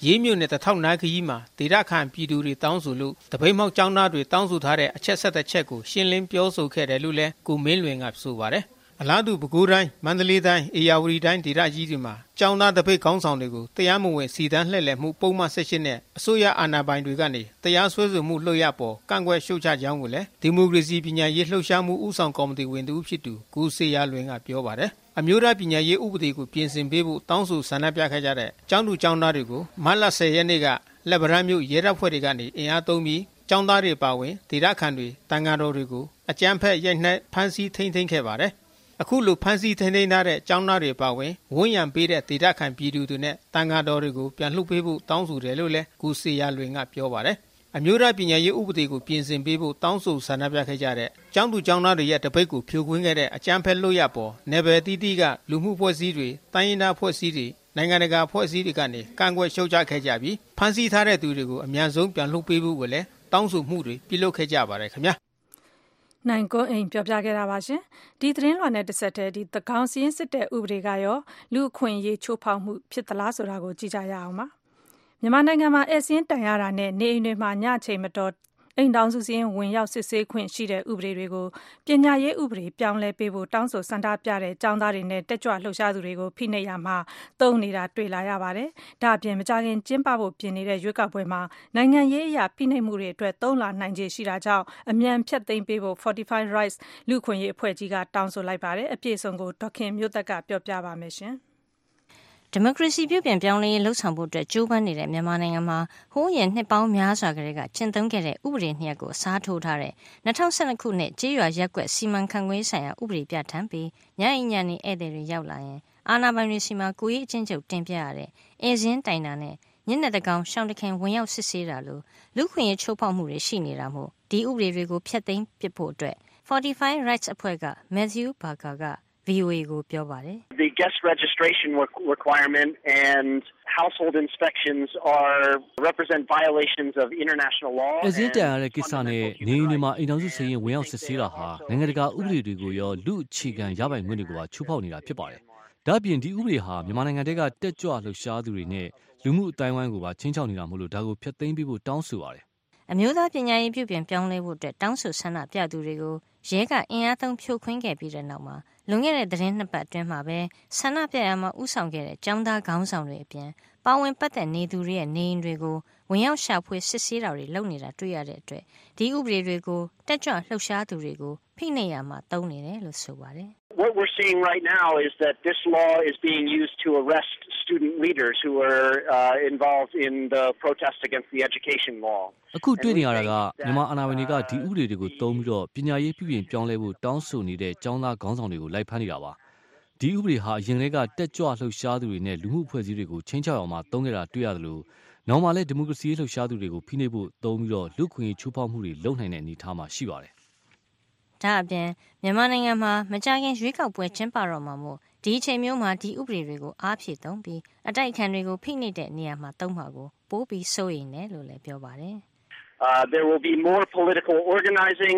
ရေးမြို့နယ်တထောက်နာခကြီးမှာဒေသခံပြည်သူတွေတောင်းဆိုလို့တပိတ်မောက်ကျောင်းသားတွေတောင်းဆိုထားတဲ့အချက်ဆက်တဲ့ချက်ကိုရှင်းလင်းပြောဆိုခဲ့တယ်လို့လည်းကိုမင်းလွင်ကဆိုပါတယ်အလားတူပဲခူးတိုင်းမန္တလေးတိုင်းအေရဝတီတိုင်းဒေသကြီးတွေမှာကျောင်းသားတပိတ်ခေါင်းဆောင်တွေကိုတရားမဝင်စီတန်းလှည့်လည်မှုပုံမှန်18နဲ့အစိုးရအာဏာပိုင်တွေကနေတရားစွဲဆိုမှုလှုပ်ရပေါ်ကန့်ကွက်ရှုတ်ချကြောင်းကိုလည်းဒီမိုကရေစီပညာရေးလှုပ်ရှားမှုဦးဆောင်ကော်မတီဝင်တူဖြစ်သူကိုစေရလွင်ကပြောပါတယ်အမျိုးသားပညာရေးဥပဒေကိုပြင်ဆင်ပေးဖို့တောင်းဆိုဆန္ဒပြခဲ့ကြတဲ့ကျောင်းသူကျောင်းသားတွေကိုမတ်လ10ရက်နေ့ကလက်ဗရန်မြို့ရဲတပ်ဖွဲ့တွေကနေအင်အားသုံးပြီးကျောင်းသားတွေပါဝင်ဒေသခံတွေတန်ဃာတော်တွေကိုအကြမ်းဖက်ရိုက်နှက်ဖမ်းဆီးထိန်းသိမ်းခဲ့ပါတယ်အခုလိုဖမ်းဆီးထိန်းသိမ်းထားတဲ့ကျောင်းသားတွေပါဝင်ဝန်းရံပေးတဲ့ဒေသခံပြည်သူတွေနဲ့တန်ဃာတော်တွေကိုပြန်လှုပ်ပေးဖို့တောင်းဆိုတယ်လို့လည်းကိုစေရလွင်ကပြောပါတယ်အမျိုးသားပညာရေးဥပဒေကိုပြင်ဆင်ပေးဖို့တောင်းဆိုဆန္ဒပြခဲ့ကြတဲ့ကျောင်းသူကျောင်းသားတွေရဲ့တပိတ်ကိုဖြိုခွင်းခဲ့တဲ့အကြမ်းဖက်လုပ်ရပေါ်နယ်ပယ်တီးတီးကလူမှုဖွဲ့စည်းတွေတိုင်းရင်းသားဖွဲ့စည်းတွေနိုင်ငံတကာဖွဲ့စည်းတွေကနေကန့်ကွက်ရှုတ်ချခဲ့ကြပြီးဖမ်းဆီးထားတဲ့သူတွေကိုအမြန်ဆုံးပြန်လှုပ်ပေးဖို့ကိုလည်းတောင်းဆိုမှုတွေပြုလုပ်ခဲ့ကြပါတယ်ခင်ဗျာနိုင်ကွန်းအိမ်ပြောပြခဲ့တာပါရှင်ဒီသတင်းလွှာနဲ့တစ်ဆက်တည်းဒီသကောင်းစင်းစစ်တဲ့ဥပဒေကရောလူအခွင့်အရေးချိုးဖောက်မှုဖြစ်သလားဆိုတာကိုကြည့်ကြရအောင်ပါမြန်မာနိုင်ငံမှာအစင်းတိုင်ရတာနဲ့နေအိမ်တွေမှာညချိန်မတော်အိမ်တောင်စုစင်းဝင်ရောက်စစ်ဆေးခွင့်ရှိတဲ့ဥပဒေတွေကိုပညာရေးဥပဒေပြောင်းလဲပေးဖို့တောင်းဆိုစန္ဒပြတဲ့ကျောင်းသားတွေနဲ့တက်ကြွလှုပ်ရှားသူတွေကိုဖိနှိပ်ရမှာတုံ့နေတာတွေ့လာရပါတယ်။ဒါအပြင်မကြခင်ကျင်းပဖို့ပြင်နေတဲ့ရွေးကောက်ပွဲမှာနိုင်ငံရေးအရာဖိနှိပ်မှုတွေအတွက်သုံးလာနိုင်ခြေရှိတာကြောင့်အမြန်ဖြတ်သိမ်းပေးဖို့ Fortify Rights လူခွင့်ရေးအဖွဲ့ကြီးကတောင်းဆိုလိုက်ပါတယ်။အပြည့်အစုံကိုဒေါခင်မျိုးသက်ကပြောပြပါမယ်ရှင်။ဒီမိုကရေစီပြုပြင်ပြောင်းလဲရေးလှုပ်ဆောင်ဖို့အတွက်ကြိုးပမ်းနေတဲ့မြန်မာနိုင်ငံမှာဟိုးရင်နှစ်ပေါင်းများစွာကလေးကကျင့်သုံးခဲ့တဲ့ဥပဒေနှစ်ရပ်ကိုအစားထိုးထားတဲ့2012ခုနှစ်ကြေးရွာရက်ကွက်စီမံခန့်ခွဲဆိုင်ရာဥပဒေပြဋ္ဌာန်းပြီးညအိမ်ညနေဧည့်သည်တွေရောက်လာရင်အာဏာပိုင်တွေစီမှာကိုရေးအချင်းချုပ်တင်ပြရတဲ့အဲဇင်းတိုင်တာနဲ့ညနေတကောင်ရှောင်းတခင်ဝင်ရောက်စစ်ဆေးတာလို့လူခွင့်ရေးချိုးဖောက်မှုတွေရှိနေတာမို့ဒီဥပဒေတွေကိုဖျက်သိမ်းပစ်ဖို့အတွက် Fortify Rights အဖွဲ့က Matthew Barker ကVOA ကိုပြောပါတယ် The guest registration requirement and household inspections represent violations of international law. အစည်းတရားတဲ့ကိစ္စနဲ့နေအိမ်တွေမှာအိမ်တော်စုစည်ရင်ဝင်ရောက်စစ်ဆေးတာဟာနိုင်ငံတကာဥပဒေတွေကိုရောလူအခြေခံရပိုင်ခွင့်တွေကိုပါချိုးဖောက်နေတာဖြစ်ပါတယ်။ဒါ့အပြင်ဒီဥပဒေဟာမြန်မာနိုင်ငံကတက်ကြွလှုပ်ရှားသူတွေနဲ့လူမှုအတိုင်းအဝိုင်းကိုပါချင်းချောက်နေတာမို့လို့ဒါကိုဖျက်သိမ်းပေးဖို့တောင်းဆိုပါတယ်။အမျိုးသားပညာရေးပြုပြင်ပြောင်းလဲဖို့အတွက်တောင်းဆိုဆန္ဒပြသူတွေကိုရဲကအင်အားသုံးဖြိုခွင်းခဲ့ပြီးတဲ့နောက်မှာလွန်ခဲ့တဲ့သတင်းနှစ်ပတ်အတွင်းမှာပဲဆန္ဒပြရမှာဥဆောင်ခဲ့တဲ့ကျောင်းသားခေါင်းဆောင်တွေအပြင်ပါဝင်ပတ်သက်နေသူတွေရဲ့နေအိမ်တွေကိုဝင်ရောက်ရှာဖွေစစ်ဆေးတာတွေလုပ်နေတာတွေ့ရတဲ့အတွက်ဒီဥပဒေတွေကိုတက်ကြွလှုပ်ရှားသူတွေကိုဖိနှိပ်ရမှာတုံးနေတယ်လို့ဆိုပါတယ် What we're seeing right now is that this law is being used to arrest student leaders who are involved in the protest against the education law. အခုတွေ့နေရတာကမြန်မာအာဏာပိုင်တွေကဒီဥပဒေတွေကိုသုံးပြီးတော့ပညာရေးပြုပြင်ပြောင်းလဲဖို့တောင်းဆိုနေတဲ့ကျောင်းသားခေါင်းဆောင်တွေကိုလိုက်ဖမ်းနေတာပါ။ဒီဥပဒေဟာအရင်ကတက်ကြွလှုပ်ရှားသူတွေနဲ့လူမှုအဖွဲ့အစည်းတွေကိုချင်းချောက်အောင်မှသုံးခဲ့တာတွေ့ရတယ်လို့နောက်မှလည်းဒီမိုကရေစီလှုပ်ရှားသူတွေကိုဖိနှိပ်ဖို့သုံးပြီးတော့လူခွင့်ရေးချိုးဖောက်မှုတွေလုပ်နိုင်တဲ့အနေအထားမှာရှိပါတယ်ဒါအပြင်မြန်မာနိုင်ငံမှာမကြာခင်ရွေးကောက်ပွဲကျင်းပတော့မှာမို့ဒီအချိန်မျိုးမှာဒီဥပဒေတွေကိုအားဖြည့်သုံးပြီးအတိုက်အခံတွေကိုဖိနှိပ်တဲ့နေရာမှာသုံးမှာကိုပိုးပြီးစိုးရိမ်တယ်လို့လည်းပြောပါတယ် There will be more political organizing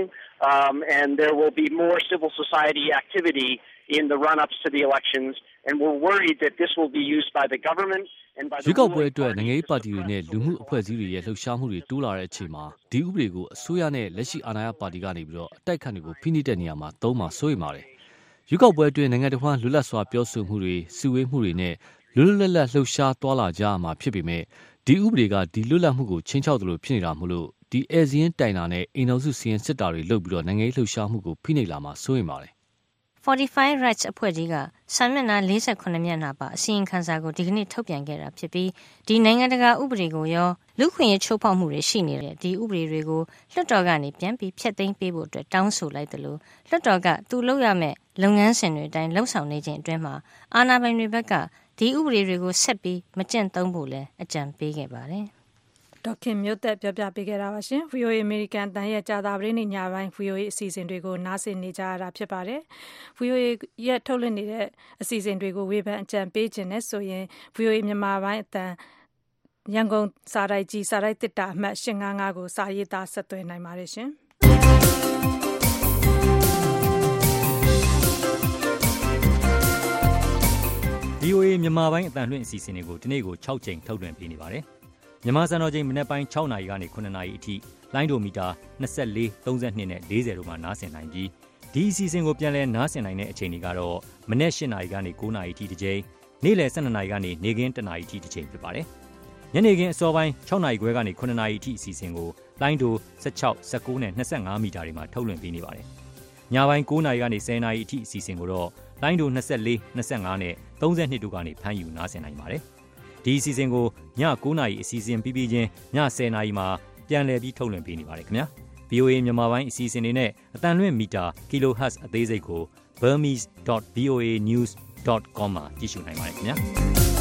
and there will be more civil society activity in the run-ups to the elections and we're worried that this will be used by the government and by the ရွေးကောက်ပွဲအတွက်နိုင်ငံရေးပါတီတွေနဲ့လူမှုအဖွဲ့အစည်းတွေရဲ့လှုပ်ရှားမှုတွေတိုးလာတဲ့အချိန်မှာဒီဥပဒေကိုအစိုးရနဲ့လက်ရှိအာဏာရပါတီကနေပြီးတော့အတိုက်ခံတွေကိုဖိနှိပ်တဲ့နေရာမှာသုံးမှာစိုးရိမ်ပါတယ်ရွေးကောက်ပွဲအတွင်းနိုင်ငံတော်လွတ်လပ်စွာပြောဆိုမှုတွေစုဝေးမှုတွေနဲ့လွတ်လပ်လှုပ်ရှားသွားလာကြရမှာဖြစ်ပေမဲ့ဒီဥပဒေကဒီလွတ်လပ်မှုကိုချင်းချောက်တယ်လို့ဖြစ်နေတာမို့လို့ဒီအဲဇင်းတိုင်တာနဲ့အိမ်တော်စုစီရင်စစ်တာတွေလုပ်ပြီးတော့နိုင်ငံရေးလှုပ်ရှားမှုကိုဖိနှိပ်လာမှာစိုးရိမ်ပါတယ် Fortify Rights အဖွဲ့ကြီးကစာမျက်နှာ48မျက်နှာပါအစီရင်ခံစာကိုဒီကနေ့ထုတ်ပြန်ခဲ့တာဖြစ်ပြီးဒီနိုင်ငံတကာဥပဒေကိုရောလူခွင့်ရေးချိုးဖောက်မှုတွေရှိနေတဲ့ဒီဥပဒေတွေကိုလွှတ်တော်ကနေပြန်ပြီးဖျက်သိမ်းပေးဖို့အတွက်တောင်းဆိုလိုက်တယ်လို့လွှတ်တော်ကသူလုပ်ရမယ့်လုပ်ငန်းစဉ်တွေအတိုင်းလှုပ်ဆောင်နေခြင်းအတွင်းမှာအာဏာပိုင်တွေဘက်ကဒီဥပဒေတွေကိုဆက်ပြီးမကျင့်သုံးဖို့လည်းအကြံပေးခဲ့ပါတယ်ဒေါခင်မျိုးသက်ပြောပြပေးခဲ့တာပါရှင် VOA American တန်ရဲ့ကြာသပတေးနေ့ညပိုင်း VOA အစီအစဉ်တွေကိုနားဆင်နေကြရတာဖြစ်ပါတယ် VOA ရဲ့ထုတ်လွှင့်နေတဲ့အစီအစဉ်တွေကိုဝေဖန်အကြံပေးခြင်းနဲ့ဆိုရင် VOA မြန်မာပိုင်းအတန်ရန်ကုန်စာရိုက်ကြီးစာရိုက်တစ်တာအမှတ်855ကိုစာရေးသားဆက်သွယ်နိုင်ပါတယ်ရှင် VOA မြန်မာပိုင်းအတန်လွှင့်အစီအစဉ်တွေကိုဒီနေ့ကို6ချိန်ထုတ်လွှင့်ပေးနေပါတယ်။မြန်မာစံတော်ချိန်မနက်ပိုင်း6နာရီကနေ9နာရီအထိလိုင်းဒိုမီတာ24 32နဲ့40တို့မှာနားဆင်နိုင်ပြီးဒီအစီအစဉ်ကိုပြန်လည်နားဆင်နိုင်တဲ့အချိန်တွေကတော့မနက်8နာရီကနေ9နာရီအထိတစ်ချိန်နေ့လယ်12နာရီကနေနေ့ခင်း1နာရီအထိတစ်ချိန်ဖြစ်ပါတယ်။ညနေခင်းအစောပိုင်း6နာရီခွဲကနေ9နာရီအထိအစီအစဉ်ကိုလိုင်းဒို16 19နဲ့25မီတာတွေမှာထုတ်လွှင့်ပေးနေပါတယ်။ညပိုင်း9နာရီကနေ10နာရီအထိအစီအစဉ်ကိုတော့လိုင်းဒို24 25နဲ့32တို့ကနေဖမ်းယူနားဆင်နိုင်ပါတယ်။ဒီအစီအစဉ်ကိုည9နာရီအစီအစဉ်ပြီးပြီးချင်းည10နာရီမှာပြန်လည်ပြီးထုတ်လွှင့်ပေးနေပါတယ်ခင်ဗျာ။ VOA မြန်မာပိုင်းအစီအစဉ်တွေနဲ့အတန်လွင့်မီတာ kHz အသေးစိတ်ကို burmese.voanews.com မှာကြည့်ရှုနိုင်ပါတယ်ခင်ဗျာ။